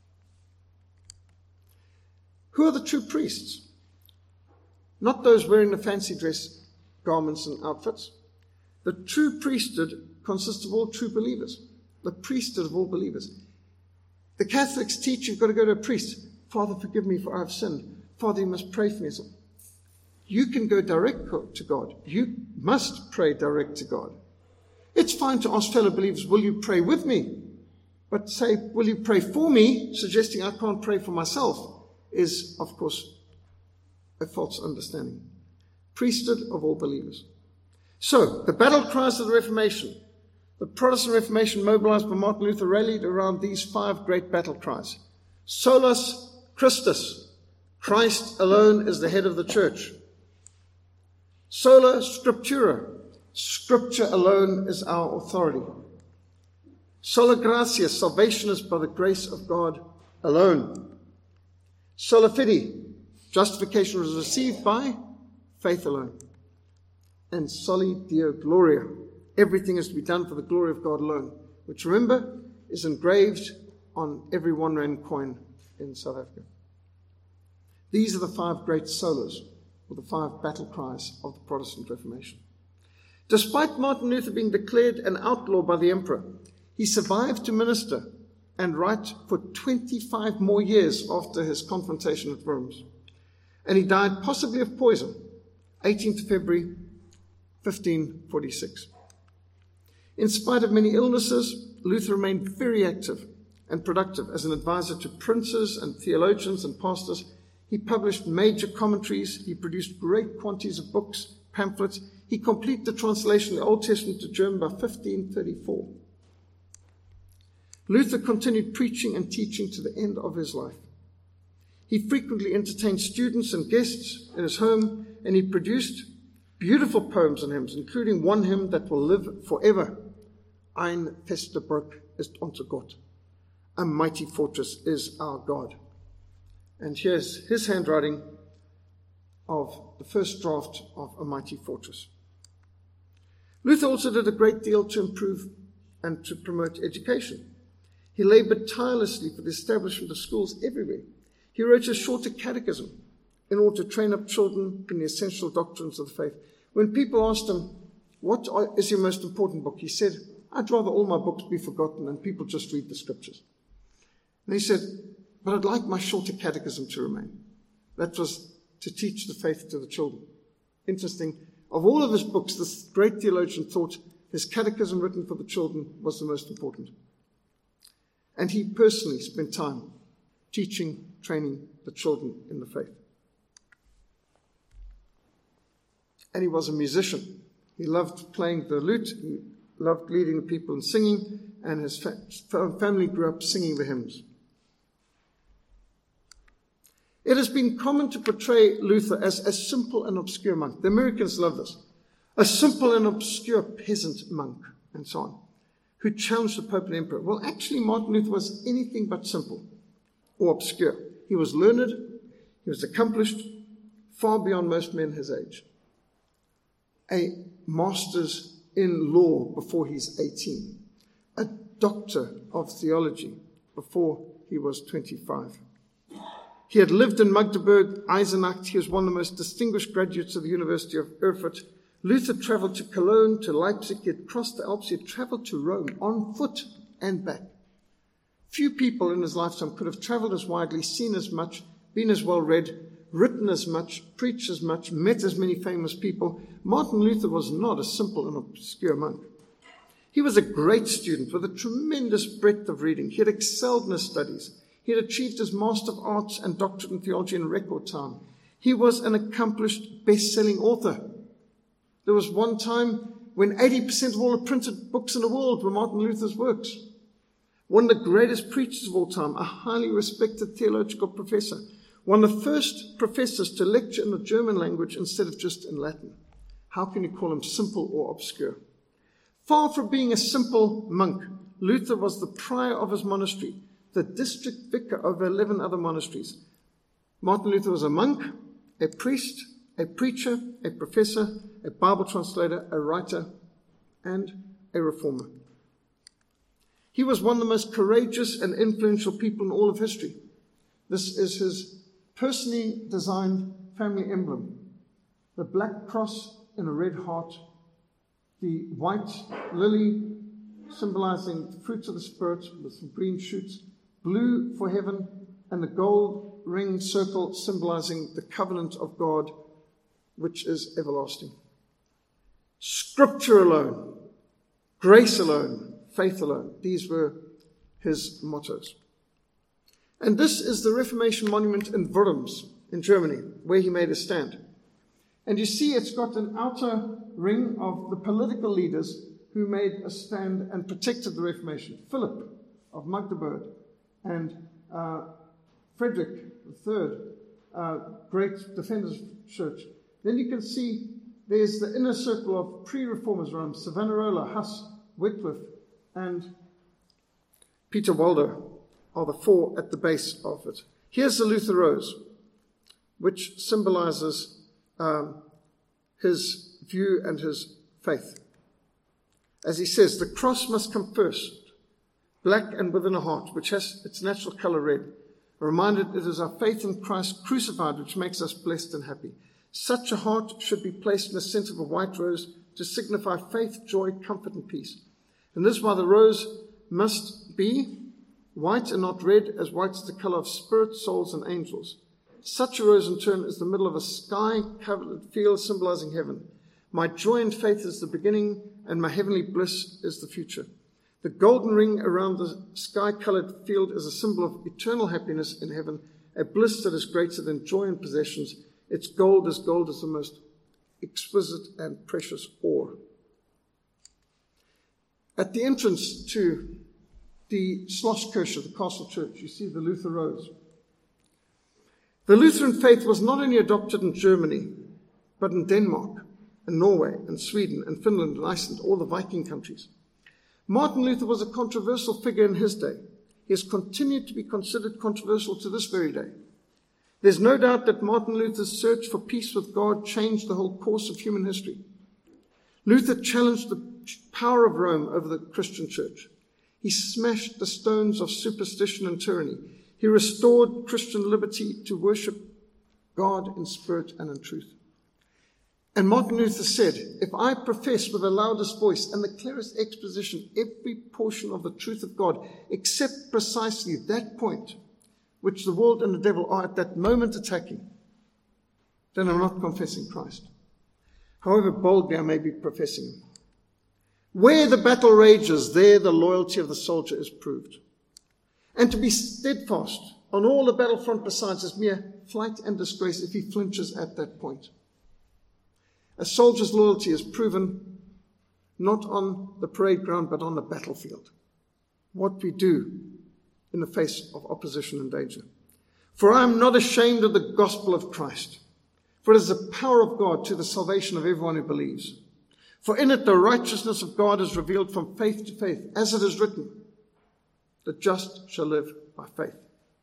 Who are the true priests? Not those wearing the fancy dress garments and outfits. The true priesthood consists of all true believers. The priesthood of all believers. The Catholics teach you've got to go to a priest. Father, forgive me for I have sinned. Father, you must pray for me. You can go direct to God. You must pray direct to God. It's fine to ask fellow believers, will you pray with me? But say, will you pray for me, suggesting I can't pray for myself, is, of course, a false understanding. Priesthood of all believers. So, the battle cries of the Reformation. The Protestant Reformation, mobilized by Martin Luther, rallied around these five great battle cries. Solus Christus. Christ alone is the head of the church. Sola Scriptura. Scripture alone is our authority. Sola Gratia. Salvation is by the grace of God alone. Sola Fide. Justification is received by faith alone. And Soli Deo Gloria. Everything is to be done for the glory of God alone, which, remember, is engraved on every one rand coin in South Africa. These are the five great solas, or the five battle cries of the Protestant Reformation. Despite Martin Luther being declared an outlaw by the emperor, he survived to minister and write for twenty-five more years after his confrontation with Worms. And he died possibly of poison, eighteenth of February, fifteen forty-six. In spite of many illnesses, Luther remained very active and productive as an advisor to princes and theologians and pastors. He published major commentaries. He produced great quantities of books, pamphlets. He completed the translation of the Old Testament to German by fifteen thirty-four. Luther continued preaching and teaching to the end of his life. He frequently entertained students and guests in his home, and he produced beautiful poems and hymns, including one hymn that will live forever. Ein feste Burg ist unser Gott. A mighty fortress is our God. And here's his handwriting of the first draft of A Mighty Fortress. Luther also did a great deal to improve and to promote education. He labored tirelessly for the establishment of schools everywhere. He wrote a shorter catechism in order to train up children in the essential doctrines of the faith. When people asked him, what is your most important book? He said, I'd rather all my books be forgotten and people just read the scriptures. And he said, but I'd like my shorter catechism to remain. That was to teach the faith to the children. Interesting. Of all of his books, this great theologian thought his catechism written for the children was the most important. And he personally spent time teaching, training the children in the faith. And he was a musician. He loved playing the lute. He loved leading the people in singing. And his fa- family grew up singing the hymns. It has been common to portray Luther as a simple and obscure monk. The Americans love this. A simple and obscure peasant monk, and so on, who challenged the Pope and Emperor. Well, actually, Martin Luther was anything but simple or obscure. He was learned, he was accomplished, far beyond most men his age. A master's in law before he's eighteen. A doctor of theology before he was twenty-five. He had lived in Magdeburg, Eisenach. He was one of the most distinguished graduates of the University of Erfurt. Luther traveled to Cologne, to Leipzig. He had crossed the Alps. He had traveled to Rome on foot and back. Few people in his lifetime could have traveled as widely, seen as much, been as well read, written as much, preached as much, met as many famous people. Martin Luther was not a simple and obscure monk. He was a great student with a tremendous breadth of reading. He had excelled in his studies. He had achieved his Master of Arts and Doctorate in Theology in record time. He was an accomplished best-selling author. There was one time when eighty percent of all the printed books in the world were Martin Luther's works. One of the greatest preachers of all time, a highly respected theological professor. One of the first professors to lecture in the German language instead of just in Latin. How can you call him simple or obscure? Far from being a simple monk, Luther was the prior of his monastery, the district vicar of eleven other monasteries. Martin Luther was a monk, a priest, a preacher, a professor, a Bible translator, a writer, and a reformer. He was one of the most courageous and influential people in all of history. This is his personally designed family emblem. The black cross in a red heart, the white lily symbolizing the fruits of the Spirit with some green shoots, blue for heaven, and the gold ring circle symbolizing the covenant of God, which is everlasting. Scripture alone, grace alone, faith alone. These were his mottos. And this is the Reformation monument in Worms in Germany, where he made a stand. And you see it's got an outer ring of the political leaders who made a stand and protected the Reformation. Philip of Magdeburg and uh, Frederick the Third, uh, great defenders of the church. Then you can see there's the inner circle of pre-reformers around Savonarola, Huss, Wycliffe, and Peter Waldo are the four at the base of it. Here's the Luther Rose, which symbolizes um, his view and his faith. As he says, the cross must come first, black and within a heart, which has its natural color red. Reminded it is our faith in Christ crucified which makes us blessed and happy. Such a heart should be placed in the center of a white rose to signify faith, joy, comfort, and peace. And this is why the rose must be white and not red, as white is the color of spirit, souls, and angels. Such a rose, in turn, is the middle of a sky-covered field symbolizing heaven. My joy and faith is the beginning, and my heavenly bliss is the future. The golden ring around the sky-colored field is a symbol of eternal happiness in heaven, a bliss that is greater than joy and possessions. Its gold as gold is the most exquisite and precious ore. At the entrance to the Schlosskirche, the castle church, you see the Luther Rose. The Lutheran faith was not only adopted in Germany, but in Denmark, and Norway, and Sweden, and Finland, and Iceland, all the Viking countries. Martin Luther was a controversial figure in his day. He has continued to be considered controversial to this very day. There's no doubt that Martin Luther's search for peace with God changed the whole course of human history. Luther challenged the power of Rome over the Christian church. He smashed the stones of superstition and tyranny. He restored Christian liberty to worship God in spirit and in truth. And Martin Luther said, if I profess with the loudest voice and the clearest exposition every portion of the truth of God, except precisely that point which the world and the devil are at that moment attacking, then I'm not confessing Christ, however boldly I may be professing him. Where the battle rages, there the loyalty of the soldier is proved. And to be steadfast on all the battlefront besides is mere flight and disgrace if he flinches at that point. A soldier's loyalty is proven not on the parade ground, but on the battlefield. What we do in the face of opposition and danger. For I am not ashamed of the gospel of Christ, for it is the power of God to the salvation of everyone who believes. For in it the righteousness of God is revealed from faith to faith, as it is written, the just shall live by faith.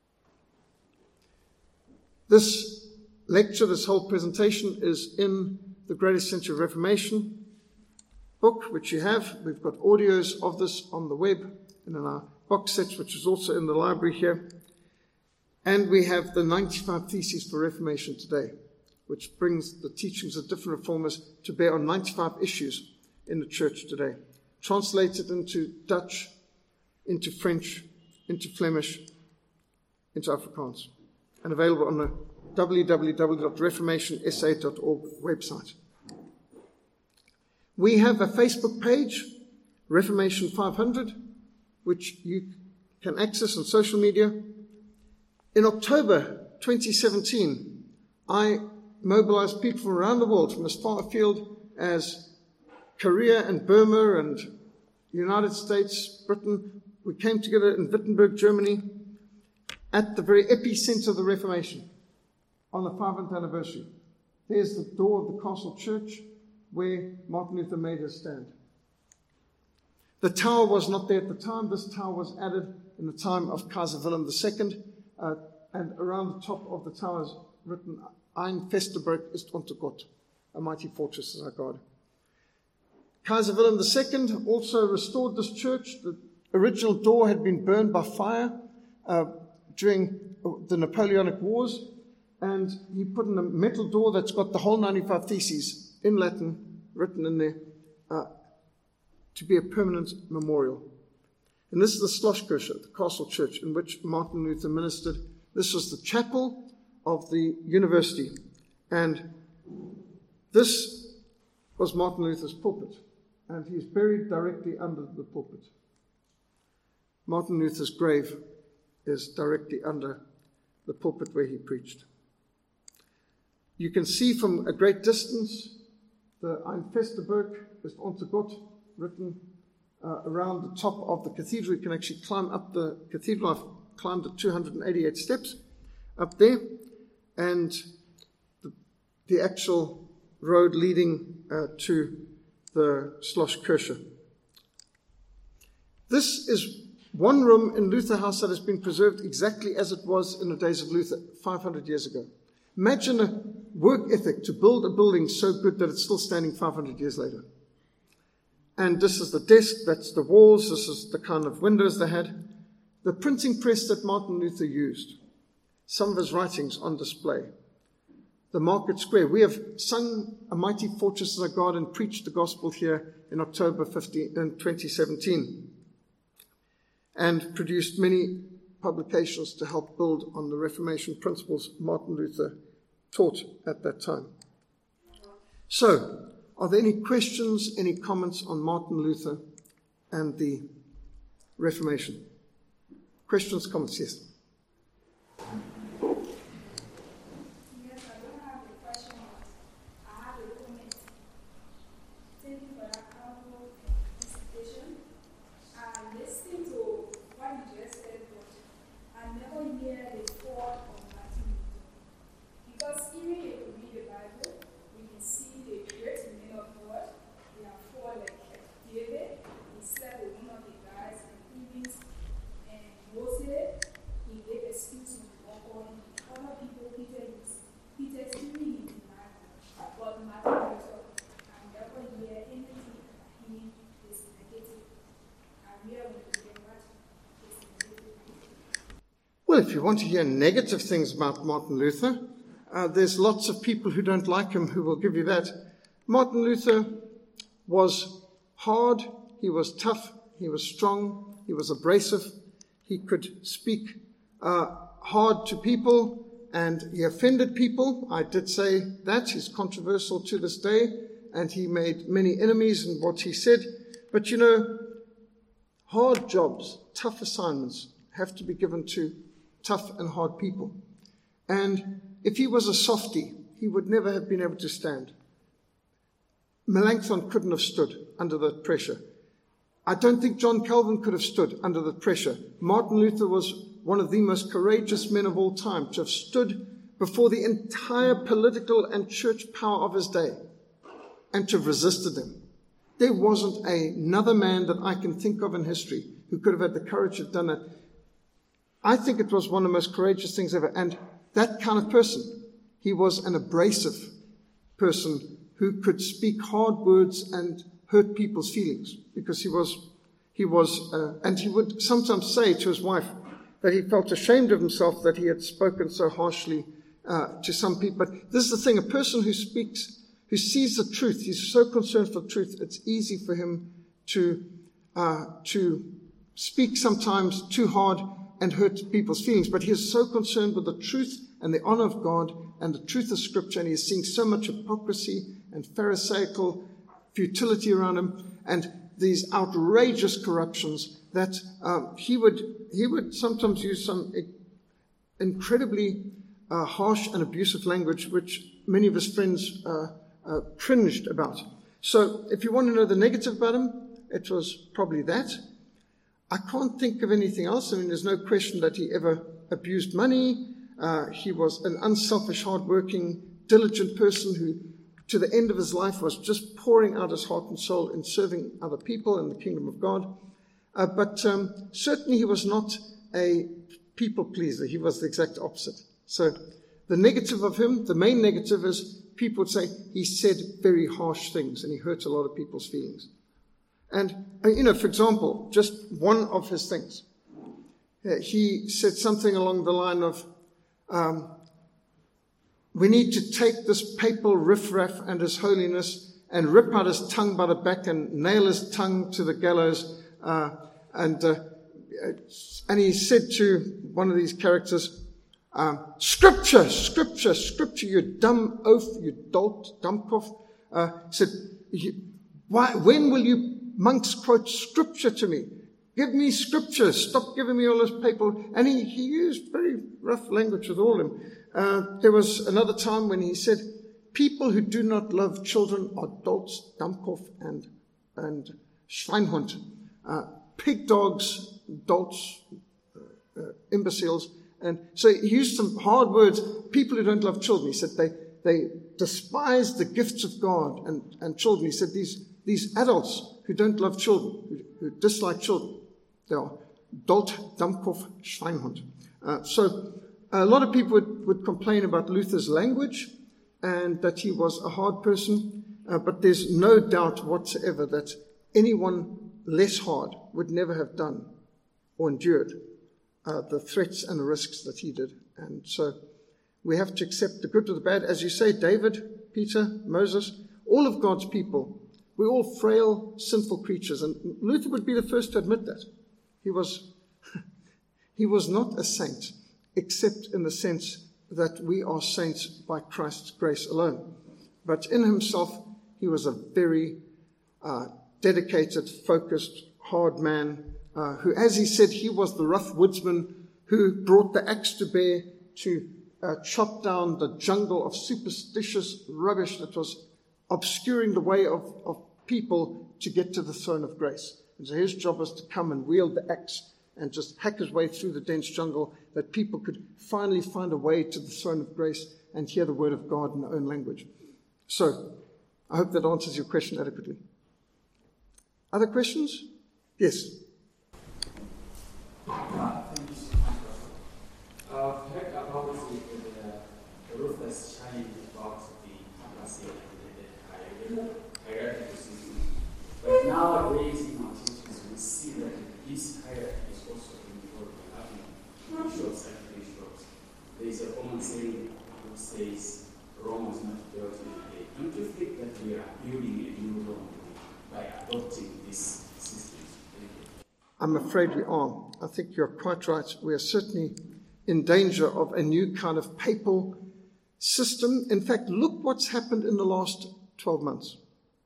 This lecture, this whole presentation is in the Greatest Century of Reformation book, which you have. We've got audios of this on the web and in our box sets, which is also in the library here. And we have the ninety-five Theses for Reformation Today, which brings the teachings of different reformers to bear on ninety-five issues in the church today, translated into Dutch, into French, into Flemish, into Afrikaans, and available on the w w w dot reformation s a dot org website. We have a Facebook page, Reformation five hundred, which you can access on social media. In October twenty seventeen, I mobilized people from around the world, from as far afield as Korea and Burma and the United States, Britain. We came together in Wittenberg, Germany, at the very epicenter of the Reformation on the five hundredth anniversary. There's the door of the Castle Church where Martin Luther made his stand. The tower was not there at the time. This tower was added in the time of Kaiser Wilhelm the Second, uh, and around the top of the tower is written, Ein feste Burg ist unter Gott, a mighty fortress is our God. Kaiser Wilhelm the Second also restored this church. The original door had been burned by fire uh, during the Napoleonic Wars, and he put in a metal door that's got the whole ninety-five Theses in Latin written in there uh, to be a permanent memorial. And this is the Schlosskirche, the Castle Church, in which Martin Luther ministered. This was the chapel of the university, and this was Martin Luther's pulpit, and he's buried directly under the pulpit. Martin Luther's grave is directly under the pulpit where he preached. You can see from a great distance the Ein feste Burg ist unter Gott written uh, around the top of the cathedral. You can actually climb up the cathedral. I've climbed the two hundred eighty-eight steps up there, and the, the actual road leading uh, to the Schlosskirche. This is one room in Luther House that has been preserved exactly as it was in the days of Luther, five hundred years ago. Imagine a work ethic to build a building so good that it's still standing five hundred years later. And this is the desk, that's the walls, this is the kind of windows they had. The printing press that Martin Luther used, some of his writings on display. The Market Square. We have sung A Mighty Fortress is Our God and preached the gospel here in October twenty seventeen. And produced many publications to help build on the Reformation principles Martin Luther taught at that time. So, are there any questions, any comments on Martin Luther and the Reformation? Questions, comments, yes? Yes, I don't have a question, but I have a comment. Thank you for that powerful presentation. I listened to what you just said, but I never hear the thought of Martin Luther. Because even if we read the Bible, we can see the great men of God. They are four like David. He slept with one of the guys, and even and Moses. He Well, if you want to hear negative things about Martin Luther, uh, there's lots of people who don't like him who will give you that. Martin Luther was hard, he was tough, he was strong, he was abrasive, he could speak uh, hard to people, and he offended people. I did say that. He's controversial to this day, and he made many enemies in what he said. But you know, hard jobs, tough assignments have to be given to tough and hard people. And if he was a softie, he would never have been able to stand. Melanchthon couldn't have stood under that pressure. I don't think John Calvin could have stood under the pressure. Martin Luther was one of the most courageous men of all time to have stood before the entire political and church power of his day and to have resisted them. There wasn't a, another man that I can think of in history who could have had the courage to have done that. I think it was one of the most courageous things ever. And that kind of person, he was an abrasive person who could speak hard words and hurt people's feelings, because he was, he was, uh, and he would sometimes say to his wife that he felt ashamed of himself that he had spoken so harshly uh, to some people. But this is the thing, a person who speaks, who sees the truth, he's so concerned for truth, it's easy for him to, uh, to speak sometimes too hard and hurt people's feelings. But he is so concerned with the truth and the honor of God and the truth of Scripture, and he is seeing so much hypocrisy and pharisaical futility around him, and these outrageous corruptions that um, he would he would sometimes use some incredibly uh, harsh and abusive language, which many of his friends uh, uh, cringed about. So, if you want to know the negative about him, it was probably that. I can't think of anything else. I mean, there's no question that he ever abused money. Uh, he was an unselfish, hard-working, diligent person who, to the end of his life, was just pouring out his heart and soul in serving other people in the kingdom of God. Uh, but um, certainly he was not a people pleaser. He was the exact opposite. So the negative of him, the main negative is people would say he said very harsh things and he hurt a lot of people's feelings. And, uh, you know, for example, just one of his things, uh, he said something along the line of, um, we need to take this papal riffraff and his holiness and rip out his tongue by the back and nail his tongue to the gallows. Uh, and uh, and he said to one of these characters, um, Scripture, Scripture, Scripture, you dumb oaf, you dolt, dumpcoff. Uh, said, why, when will you monks quote Scripture to me? Give me Scripture. Stop giving me all this papal. And he, he used very rough language with all of them. Uh, there was another time when he said, people who do not love children are dolts, dumpkopf, and, and Schweinhund. Uh, pig dogs, dolts, uh, uh, imbeciles. And so he used some hard words. People who don't love children, he said, they, they despise the gifts of God and, and children. He said, these, these adults who don't love children, who, who dislike children, they are dolt, dumpkopf, Schweinhund. Uh, so, a lot of people would, would complain about Luther's language and that he was a hard person, uh, but there's no doubt whatsoever that anyone less hard would never have done or endured uh, the threats and the risks that he did. And so we have to accept the good or the bad. As you say, David, Peter, Moses, all of God's people, we're all frail, sinful creatures. And Luther would be the first to admit that. He was, he was not a saint, except in the sense that we are saints by Christ's grace alone. But in himself, he was a very uh, dedicated, focused, hard man, uh, who, as he said, he was the rough woodsman who brought the axe to bear to uh, chop down the jungle of superstitious rubbish that was obscuring the way of, of people to get to the throne of grace. And so his job was to come and wield the axe and just hack his way through the dense jungle, that people could finally find a way to the throne of grace and hear the word of God in their own language. So, I hope that answers your question adequately. Other questions? Yes. Uh, thank you so much, Pastor. Uh, heck, about the, the ruthless shining about the Abbasi and the hierarchical system. But nowadays in our teachings, we see that this hierarchy is also involved in having short-sighted I'm afraid we are. I think you're quite right. We are certainly in danger of a new kind of papal system. In fact, look what's happened in the last twelve months.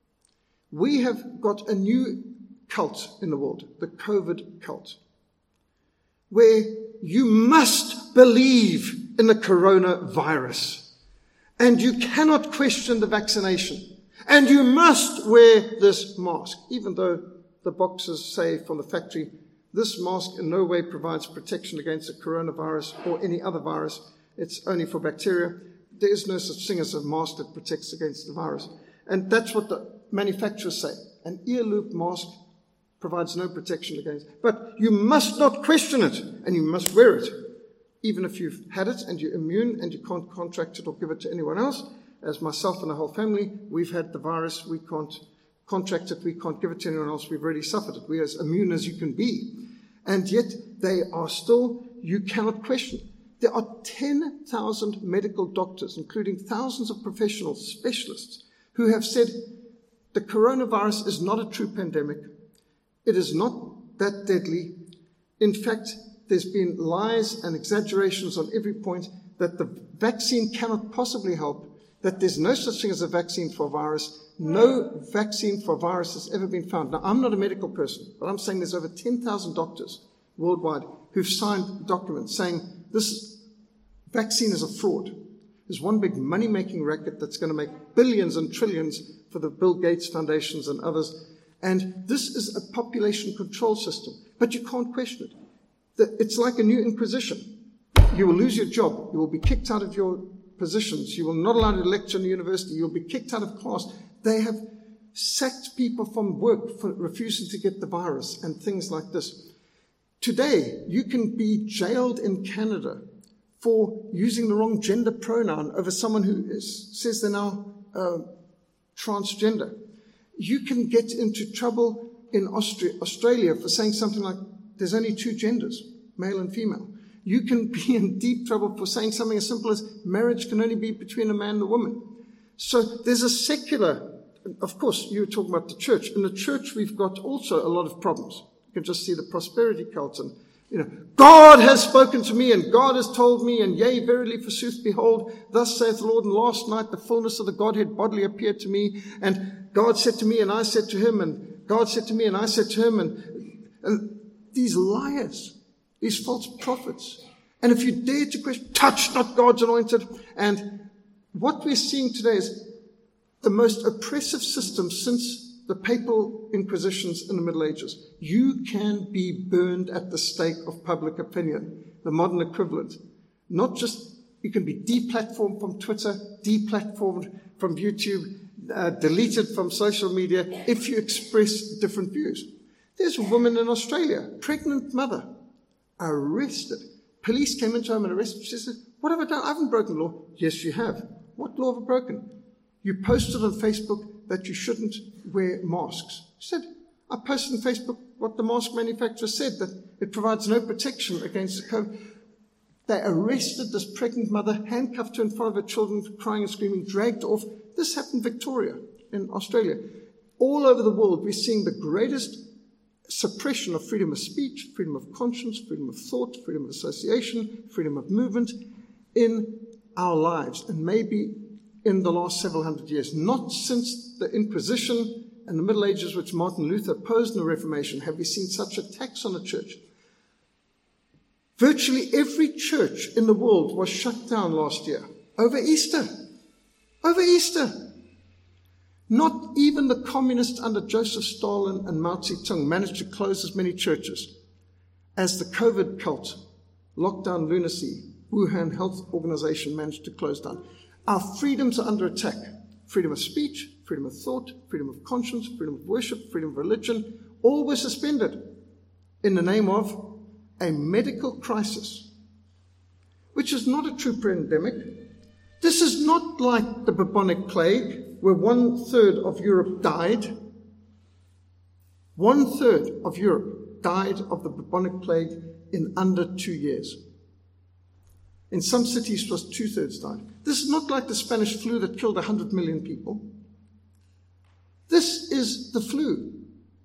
We have got a new cult in the world, the COVID cult, where you must believe in the coronavirus, and you cannot question the vaccination, and you must wear this mask, even though the boxes say from the factory, this mask in no way provides protection against the coronavirus or any other virus. It's only for bacteria. There is no such thing as a mask that protects against the virus. And that's what the manufacturers say. An ear loop mask provides no protection against it. But you must not question it, and you must wear it. Even if you've had it and you're immune and you can't contract it or give it to anyone else, as myself and the whole family, we've had the virus, we can't contract it, we can't give it to anyone else, we've already suffered it. We're as immune as you can be. And yet they are still, you cannot question. There are ten thousand medical doctors, including thousands of professionals, specialists, who have said the coronavirus is not a true pandemic. It is not that deadly. In fact, there's been lies and exaggerations on every point, that the vaccine cannot possibly help, that there's no such thing as a vaccine for a virus. No vaccine for a virus has ever been found. Now, I'm not a medical person, but I'm saying there's over ten thousand doctors worldwide who've signed documents saying this vaccine is a fraud. There's one big money-making racket that's going to make billions and trillions for the Bill Gates foundations and others. And this is a population control system. But you can't question it. It's like a new inquisition. You will lose your job. You will be kicked out of your positions. You will not allowed to lecture in the university. You will be kicked out of class. They have sacked people from work for refusing to get the virus and things like this. Today, you can be jailed in Canada for using the wrong gender pronoun over someone who is, says they're now uh, transgender. You can get into trouble in Austria, Australia for saying something like, there's only two genders, male and female. You can be in deep trouble for saying something as simple as marriage can only be between a man and a woman. So there's a secular, of course, you were talking about the church. In the church, we've got also a lot of problems. You can just see the prosperity cult and, you know, God has spoken to me and God has told me, and yea, verily forsooth, behold, thus saith the Lord, and last night the fullness of the Godhead bodily appeared to me, and God said to me and I said to him, and God said to me and I said to him, and, and these liars, these false prophets. And if you dare to question, touch not God's anointed. And what we're seeing today is the most oppressive system since the papal inquisitions in the Middle Ages. You can be burned at the stake of public opinion, the modern equivalent. Not just, you can be deplatformed from Twitter, deplatformed from YouTube, uh, deleted from social media if you express different views. There's a woman in Australia, pregnant mother, arrested. Police came into her home and arrested her. She said, what have I done? I haven't broken the law. Yes, you have. What law have I broken? You posted on Facebook that you shouldn't wear masks. She said, I posted on Facebook what the mask manufacturer said, that it provides no protection against the COVID. They arrested this pregnant mother, handcuffed her in front of her children, crying and screaming, dragged off. This happened in Victoria, in Australia. All over the world, we're seeing the greatest suppression of freedom of speech, freedom of conscience, freedom of thought, freedom of association, freedom of movement in our lives, and maybe in the last several hundred years. Not since the Inquisition and the Middle Ages, which Martin Luther opposed in the Reformation, have we seen such attacks on the church. Virtually every church in the world was shut down last year over Easter. Over Easter. Not even the communists under Joseph Stalin and Mao Zedong managed to close as many churches as the COVID cult, lockdown lunacy, Wuhan Health Organization managed to close down. Our freedoms are under attack. Freedom of speech, freedom of thought, freedom of conscience, freedom of worship, freedom of religion, all were suspended in the name of a medical crisis, which is not a true pandemic. This is not like the bubonic plague, where one third of Europe died. One third of Europe died of the bubonic plague in under two years. In some cities, it was two-thirds died. This is not like the Spanish flu that killed one hundred million people. This is the flu.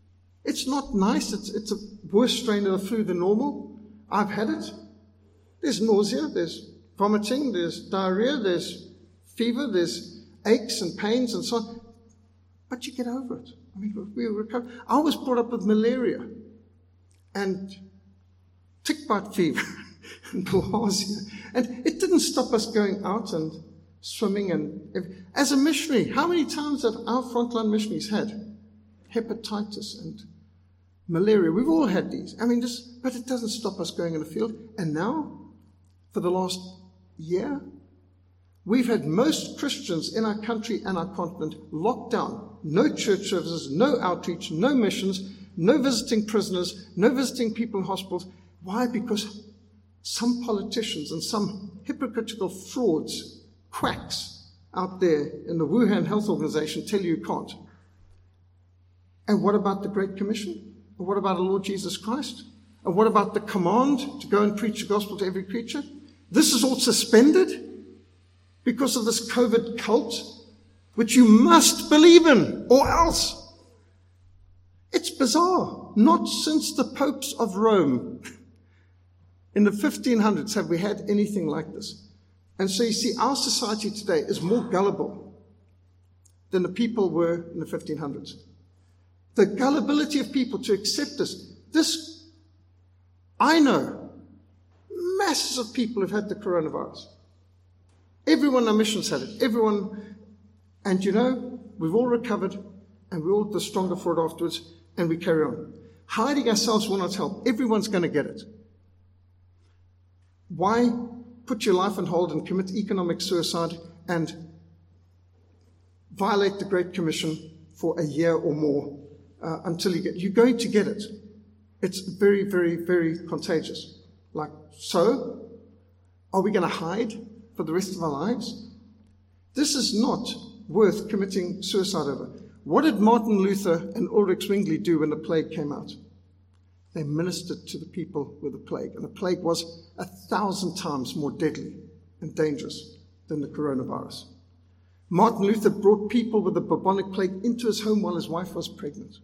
It's not nice. It's, it's a worse strain of the flu than normal. I've had it. There's nausea, there's vomiting, there's diarrhea, there's fever, there's aches and pains and so on. But you get over it. I mean, we recover. I was brought up with malaria and tick bite fever and bilharzia. And it didn't stop us going out and swimming. And as a missionary, how many times have our frontline missionaries had hepatitis and malaria? We've all had these. I mean, just, but it doesn't stop us going in the field. And now, for the last year, we've had most Christians in our country and our continent locked down. No church services, no outreach, no missions, no visiting prisoners, no visiting people in hospitals. Why? Because some politicians and some hypocritical frauds, quacks out there in the Wuhan Health Organization tell you you can't. And what about the Great Commission? And what about the Lord Jesus Christ? And what about the command to go and preach the gospel to every creature? This is all suspended because of this COVID cult, which you must believe in, or else. It's bizarre. Not since the popes of Rome in the fifteen hundreds have we had anything like this. And so you see, our society today is more gullible than the people were in the fifteen hundreds. The gullibility of people to accept this. This, I know, masses of people have had the coronavirus. Everyone in our missions had it. Everyone, and you know, we've all recovered, and we're all the stronger for it afterwards, and we carry on. Hiding ourselves will not help. Everyone's going to get it. Why put your life on hold and commit economic suicide and violate the Great Commission for a year or more uh, until you get, you're going to get it. It's very, very, very contagious. Like, so, are we going to hide for the rest of our lives? This is not worth committing suicide over. What did Martin Luther and Ulrich Zwingli do when the plague came out? They ministered to the people with the plague. And the plague was a thousand times more deadly and dangerous than the coronavirus. Martin Luther brought people with the bubonic plague into his home while his wife was pregnant.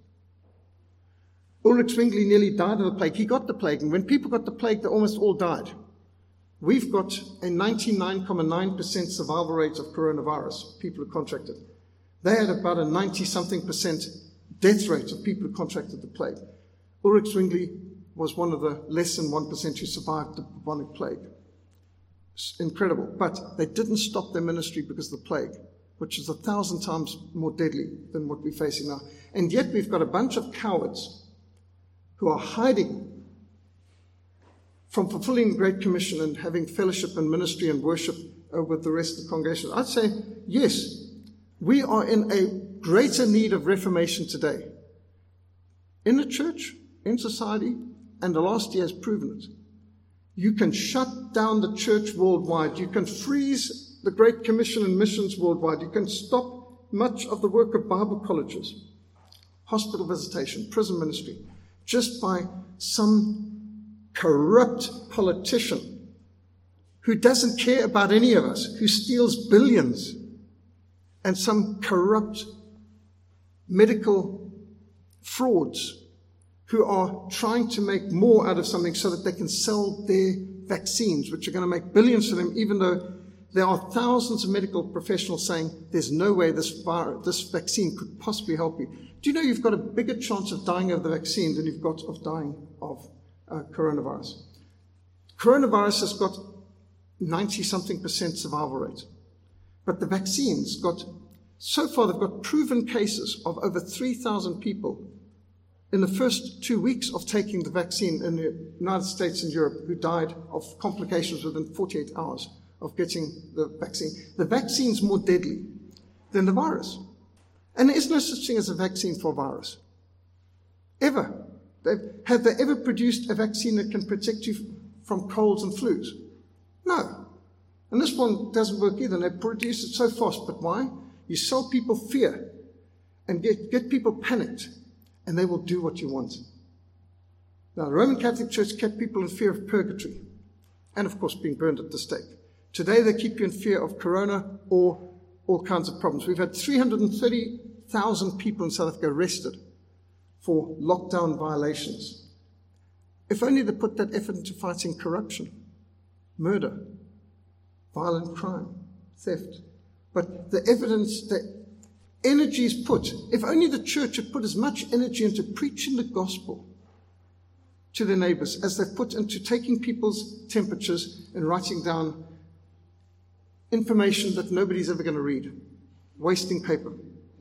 Ulrich Zwingli nearly died of the plague. He got the plague. And when people got the plague, they almost all died. We've got a ninety-nine point nine percent survival rate of coronavirus, people who contracted. They had about a ninety-something percent death rate of people who contracted the plague. Ulrich Zwingli was one of the less than one percent who survived the bubonic plague. It's incredible. But they didn't stop their ministry because of the plague, which is a thousand times more deadly than what we're facing now. And yet we've got a bunch of cowards who are hiding from fulfilling the Great Commission and having fellowship and ministry and worship uh, with the rest of the congregation. I'd say, yes, we are in a greater need of reformation today. In the church, in society, and the last year has proven it. You can shut down the church worldwide. You can freeze the Great Commission and missions worldwide. You can stop much of the work of Bible colleges, hospital visitation, prison ministry, just by some corrupt politician who doesn't care about any of us, who steals billions, and some corrupt medical frauds who are trying to make more out of something so that they can sell their vaccines, which are going to make billions for them, even though there are thousands of medical professionals saying there's no way this virus, this vaccine could possibly help you. Do you know you've got a bigger chance of dying of the vaccine than you've got of dying of uh, coronavirus? Coronavirus has got ninety-something percent survival rate. But the vaccines got, so far they've got proven cases of over three thousand people in the first two weeks of taking the vaccine in the United States and Europe who died of complications within forty-eight hours of getting the vaccine. The vaccine's more deadly than the virus. And there is no such thing as a vaccine for a virus. Ever. They've, have they ever produced a vaccine that can protect you from colds and flus? No. And this one doesn't work either. And they produce it so fast. But why? You sell people fear and get, get people panicked, and they will do what you want. Now, the Roman Catholic Church kept people in fear of purgatory and, of course, being burned at the stake. Today, they keep you in fear of corona or all kinds of problems. We've had three hundred thirty thousand people in South Africa arrested for lockdown violations. If only they put that effort into fighting corruption, murder, violent crime, theft. But the evidence, the energy is put, if only the church had put as much energy into preaching the gospel to their neighbors as they've put into taking people's temperatures and writing down information that nobody's ever going to read, wasting paper.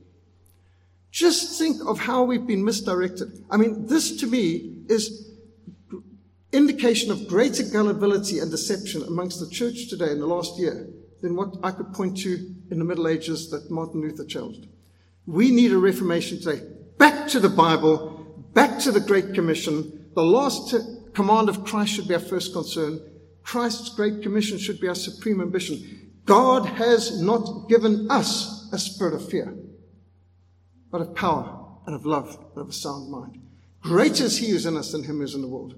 Just think of how we've been misdirected. I mean, this to me is indication of greater gullibility and deception amongst the church today in the last year than what I could point to in the Middle Ages that Martin Luther challenged. We need a reformation today. Back to the Bible, back to the Great Commission. The last command of Christ should be our first concern. Christ's Great Commission should be our supreme ambition. God has not given us a spirit of fear, but of power and of love and of a sound mind. Greater is he who is in us than him who is in the world.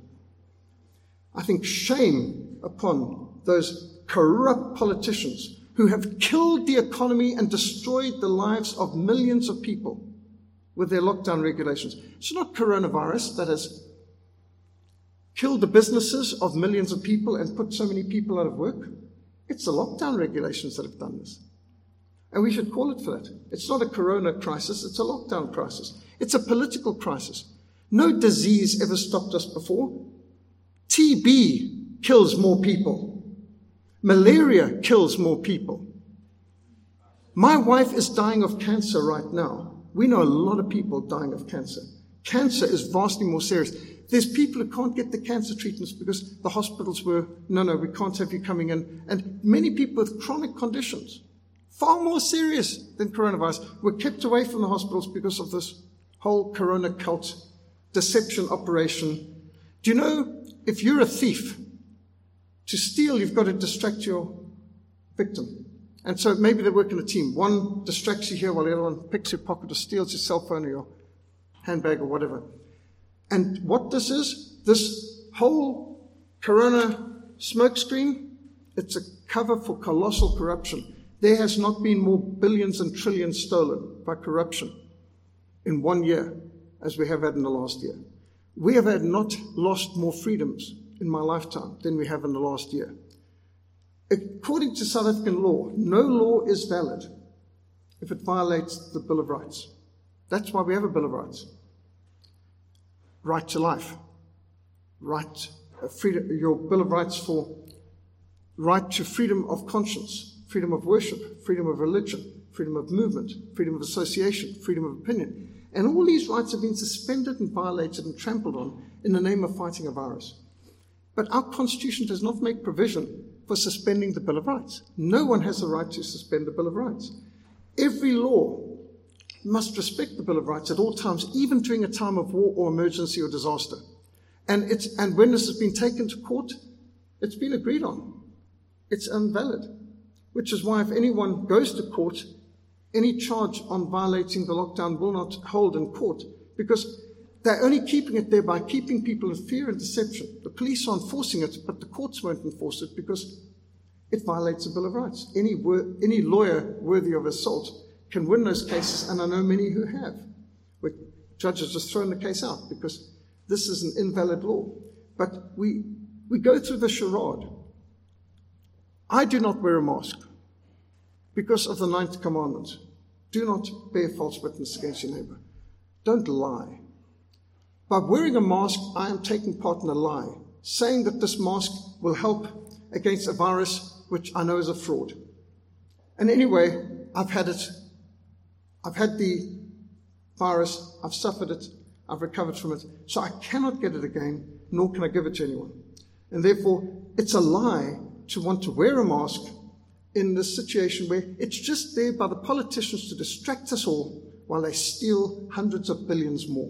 I think shame upon those corrupt politicians who have killed the economy and destroyed the lives of millions of people with their lockdown regulations. It's not coronavirus that has killed the businesses of millions of people and put so many people out of work. It's the lockdown regulations that have done this. And we should call it for that. It's not a corona crisis, it's a lockdown crisis. It's a political crisis. No disease ever stopped us before. T B kills more people. Malaria kills more people. My wife is dying of cancer right now. We know a lot of people dying of cancer. Cancer is vastly more serious. There's people who can't get the cancer treatments because the hospitals were, no, no, we can't have you coming in. And many people with chronic conditions, far more serious than coronavirus, were kept away from the hospitals because of this whole corona cult deception operation. Do you know, if you're a thief, to steal, you've got to distract your victim. And so maybe they work in a team. One distracts you here while the other one picks your pocket or steals your cell phone or your handbag or whatever. And what this is, this whole corona smokescreen, it's a cover for colossal corruption. There has not been more billions and trillions stolen by corruption in one year as we have had in the last year. We have had not lost more freedoms in my lifetime than we have in the last year. According to South African law, no law is valid if it violates the Bill of Rights. That's why we have a Bill of Rights. Right to life, right, uh, freedom, your Bill of Rights for right to freedom of conscience, freedom of worship, freedom of religion, freedom of movement, freedom of association, freedom of opinion. And all these rights have been suspended and violated and trampled on in the name of fighting a virus. But our Constitution does not make provision for suspending the Bill of Rights. No one has the right to suspend the Bill of Rights. Every law must respect the Bill of Rights at all times, even during a time of war or emergency or disaster. And it's and when this has been taken to court, it's been agreed on. It's invalid. Which is why if anyone goes to court, any charge on violating the lockdown will not hold in court, because they're only keeping it there by keeping people in fear and deception. The police are enforcing it, but the courts won't enforce it because it violates the Bill of Rights. Any wor- any lawyer worthy of assault can win those cases, and I know many who have, where judges just thrown the case out because this is an invalid law. But we we go through the charade. I do not wear a mask because of the ninth commandment. Do not bear false witness against your neighbor. Don't lie. By wearing a mask, I am taking part in a lie, saying that this mask will help against a virus which I know is a fraud. And anyway, I've had it. I've had the virus. I've suffered it. I've recovered from it. So I cannot get it again, nor can I give it to anyone. And therefore, it's a lie to want to wear a mask in this situation where it's just there by the politicians to distract us all while they steal hundreds of billions more.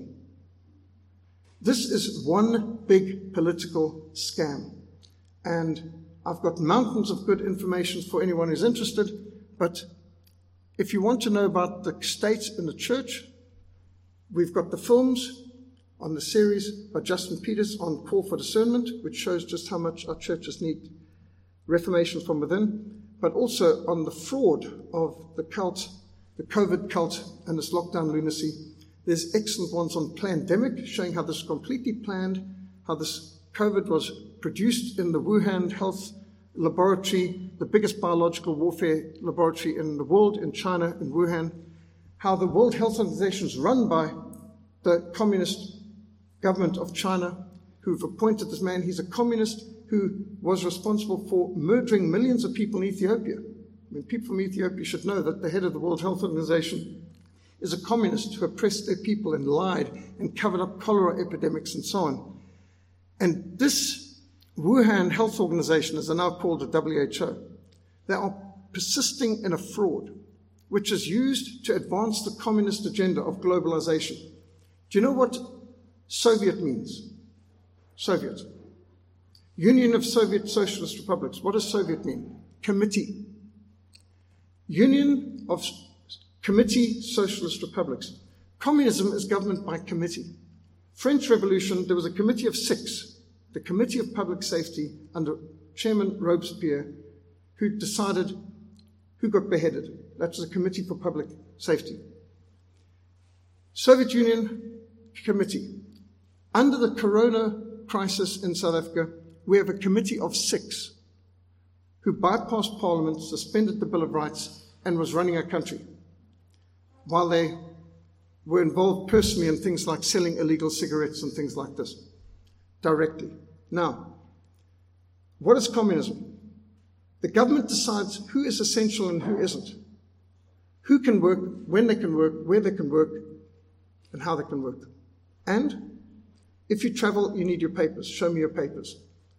This is one big political scam. And I've got mountains of good information for anyone who's interested, but if you want to know about the state and the church, we've got the films on the series by Justin Peters on Call for Discernment, which shows just how much our churches need reformation from within, but also on the fraud of the cult, the COVID cult, and this lockdown lunacy. There's excellent ones on Plandemic, showing how this is completely planned, how this COVID was produced in the Wuhan Health Laboratory, the biggest biological warfare laboratory in the world, in China, in Wuhan, how the World Health Organization is run by the communist government of China, who've appointed this man. He's a communist who was responsible for murdering millions of people in Ethiopia. I mean, people from Ethiopia should know that the head of the World Health Organization is a communist who oppressed their people and lied and covered up cholera epidemics and so on. And this Wuhan Health Organization, as they're now called the W H O, they are persisting in a fraud which is used to advance the communist agenda of globalization. Do you know what Soviet means? Soviet. Union of Soviet Socialist Republics. What does Soviet mean? Committee. Union of Committee Socialist Republics. Communism is government by committee. French Revolution, there was a committee of six, the Committee of Public Safety under Chairman Robespierre, who decided who got beheaded. That was a Committee for Public Safety. Soviet Union Committee. Under the Corona crisis in South Africa, we have a committee of six who bypassed Parliament, suspended the Bill of Rights, and was running our country, while they were involved personally in things like selling illegal cigarettes and things like this, directly. Now, what is communism? The government decides who is essential and who isn't, who can work, when they can work, where they can work, and how they can work. And if you travel, you need your papers. Show me your papers.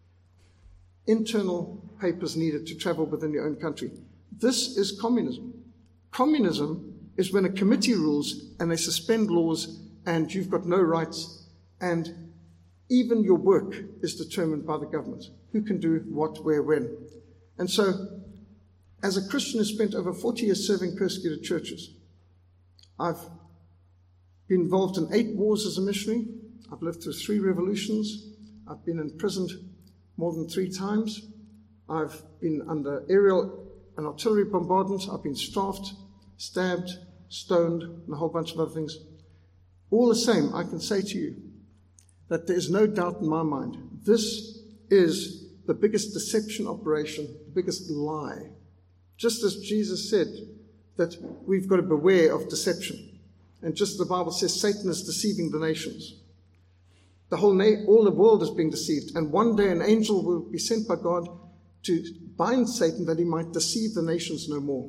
Internal papers needed to travel within your own country. This is communism. Communism is when a committee rules and they suspend laws and you've got no rights, and even your work is determined by the government. Who can do what, where, when. And so, as a Christian who spent over forty years serving persecuted churches, I've been involved in eight wars as a missionary. I've lived through three revolutions. I've been imprisoned more than three times. I've been under aerial and artillery bombardment. I've been strafed, stabbed, stoned, and a whole bunch of other things. All the same, I can say to you that there is no doubt in my mind, this is the biggest deception operation, the biggest lie. Just as Jesus said that we've got to beware of deception. And just as the Bible says, Satan is deceiving the nations. The whole na- all the world is being deceived. And one day an angel will be sent by God to bind Satan that he might deceive the nations no more.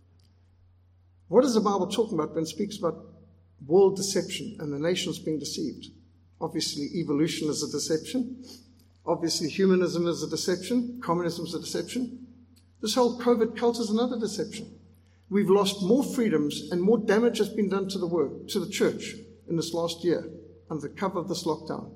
What is the Bible talking about when it speaks about world deception and the nations being deceived? Obviously, evolution is a deception. Obviously, humanism is a deception. Communism is a deception. This whole COVID cult is another deception. We've lost more freedoms and more damage has been done to the work, to the church in this last year under the cover of this lockdown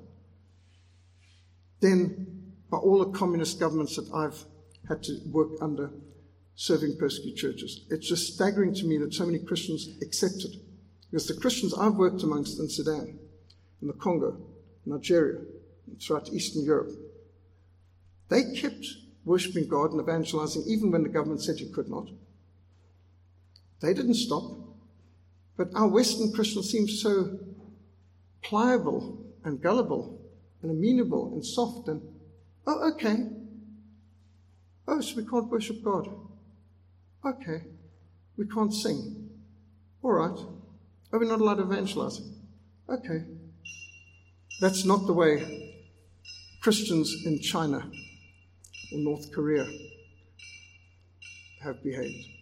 than by all the communist governments that I've had to work under serving persecuted churches. It's just staggering to me that so many Christians accept it. Because the Christians I've worked amongst in Sudan, in the Congo, Nigeria, and throughout Eastern Europe, they kept worshipping God and evangelizing even when the government said you could not. They didn't stop. But our Western Christians seem so pliable and gullible and amenable and soft and, oh, okay. Oh, so we can't worship God. Okay. We can't sing. All right. Oh, we're not allowed to evangelize. Okay. That's not the way Christians in China or North Korea have behaved.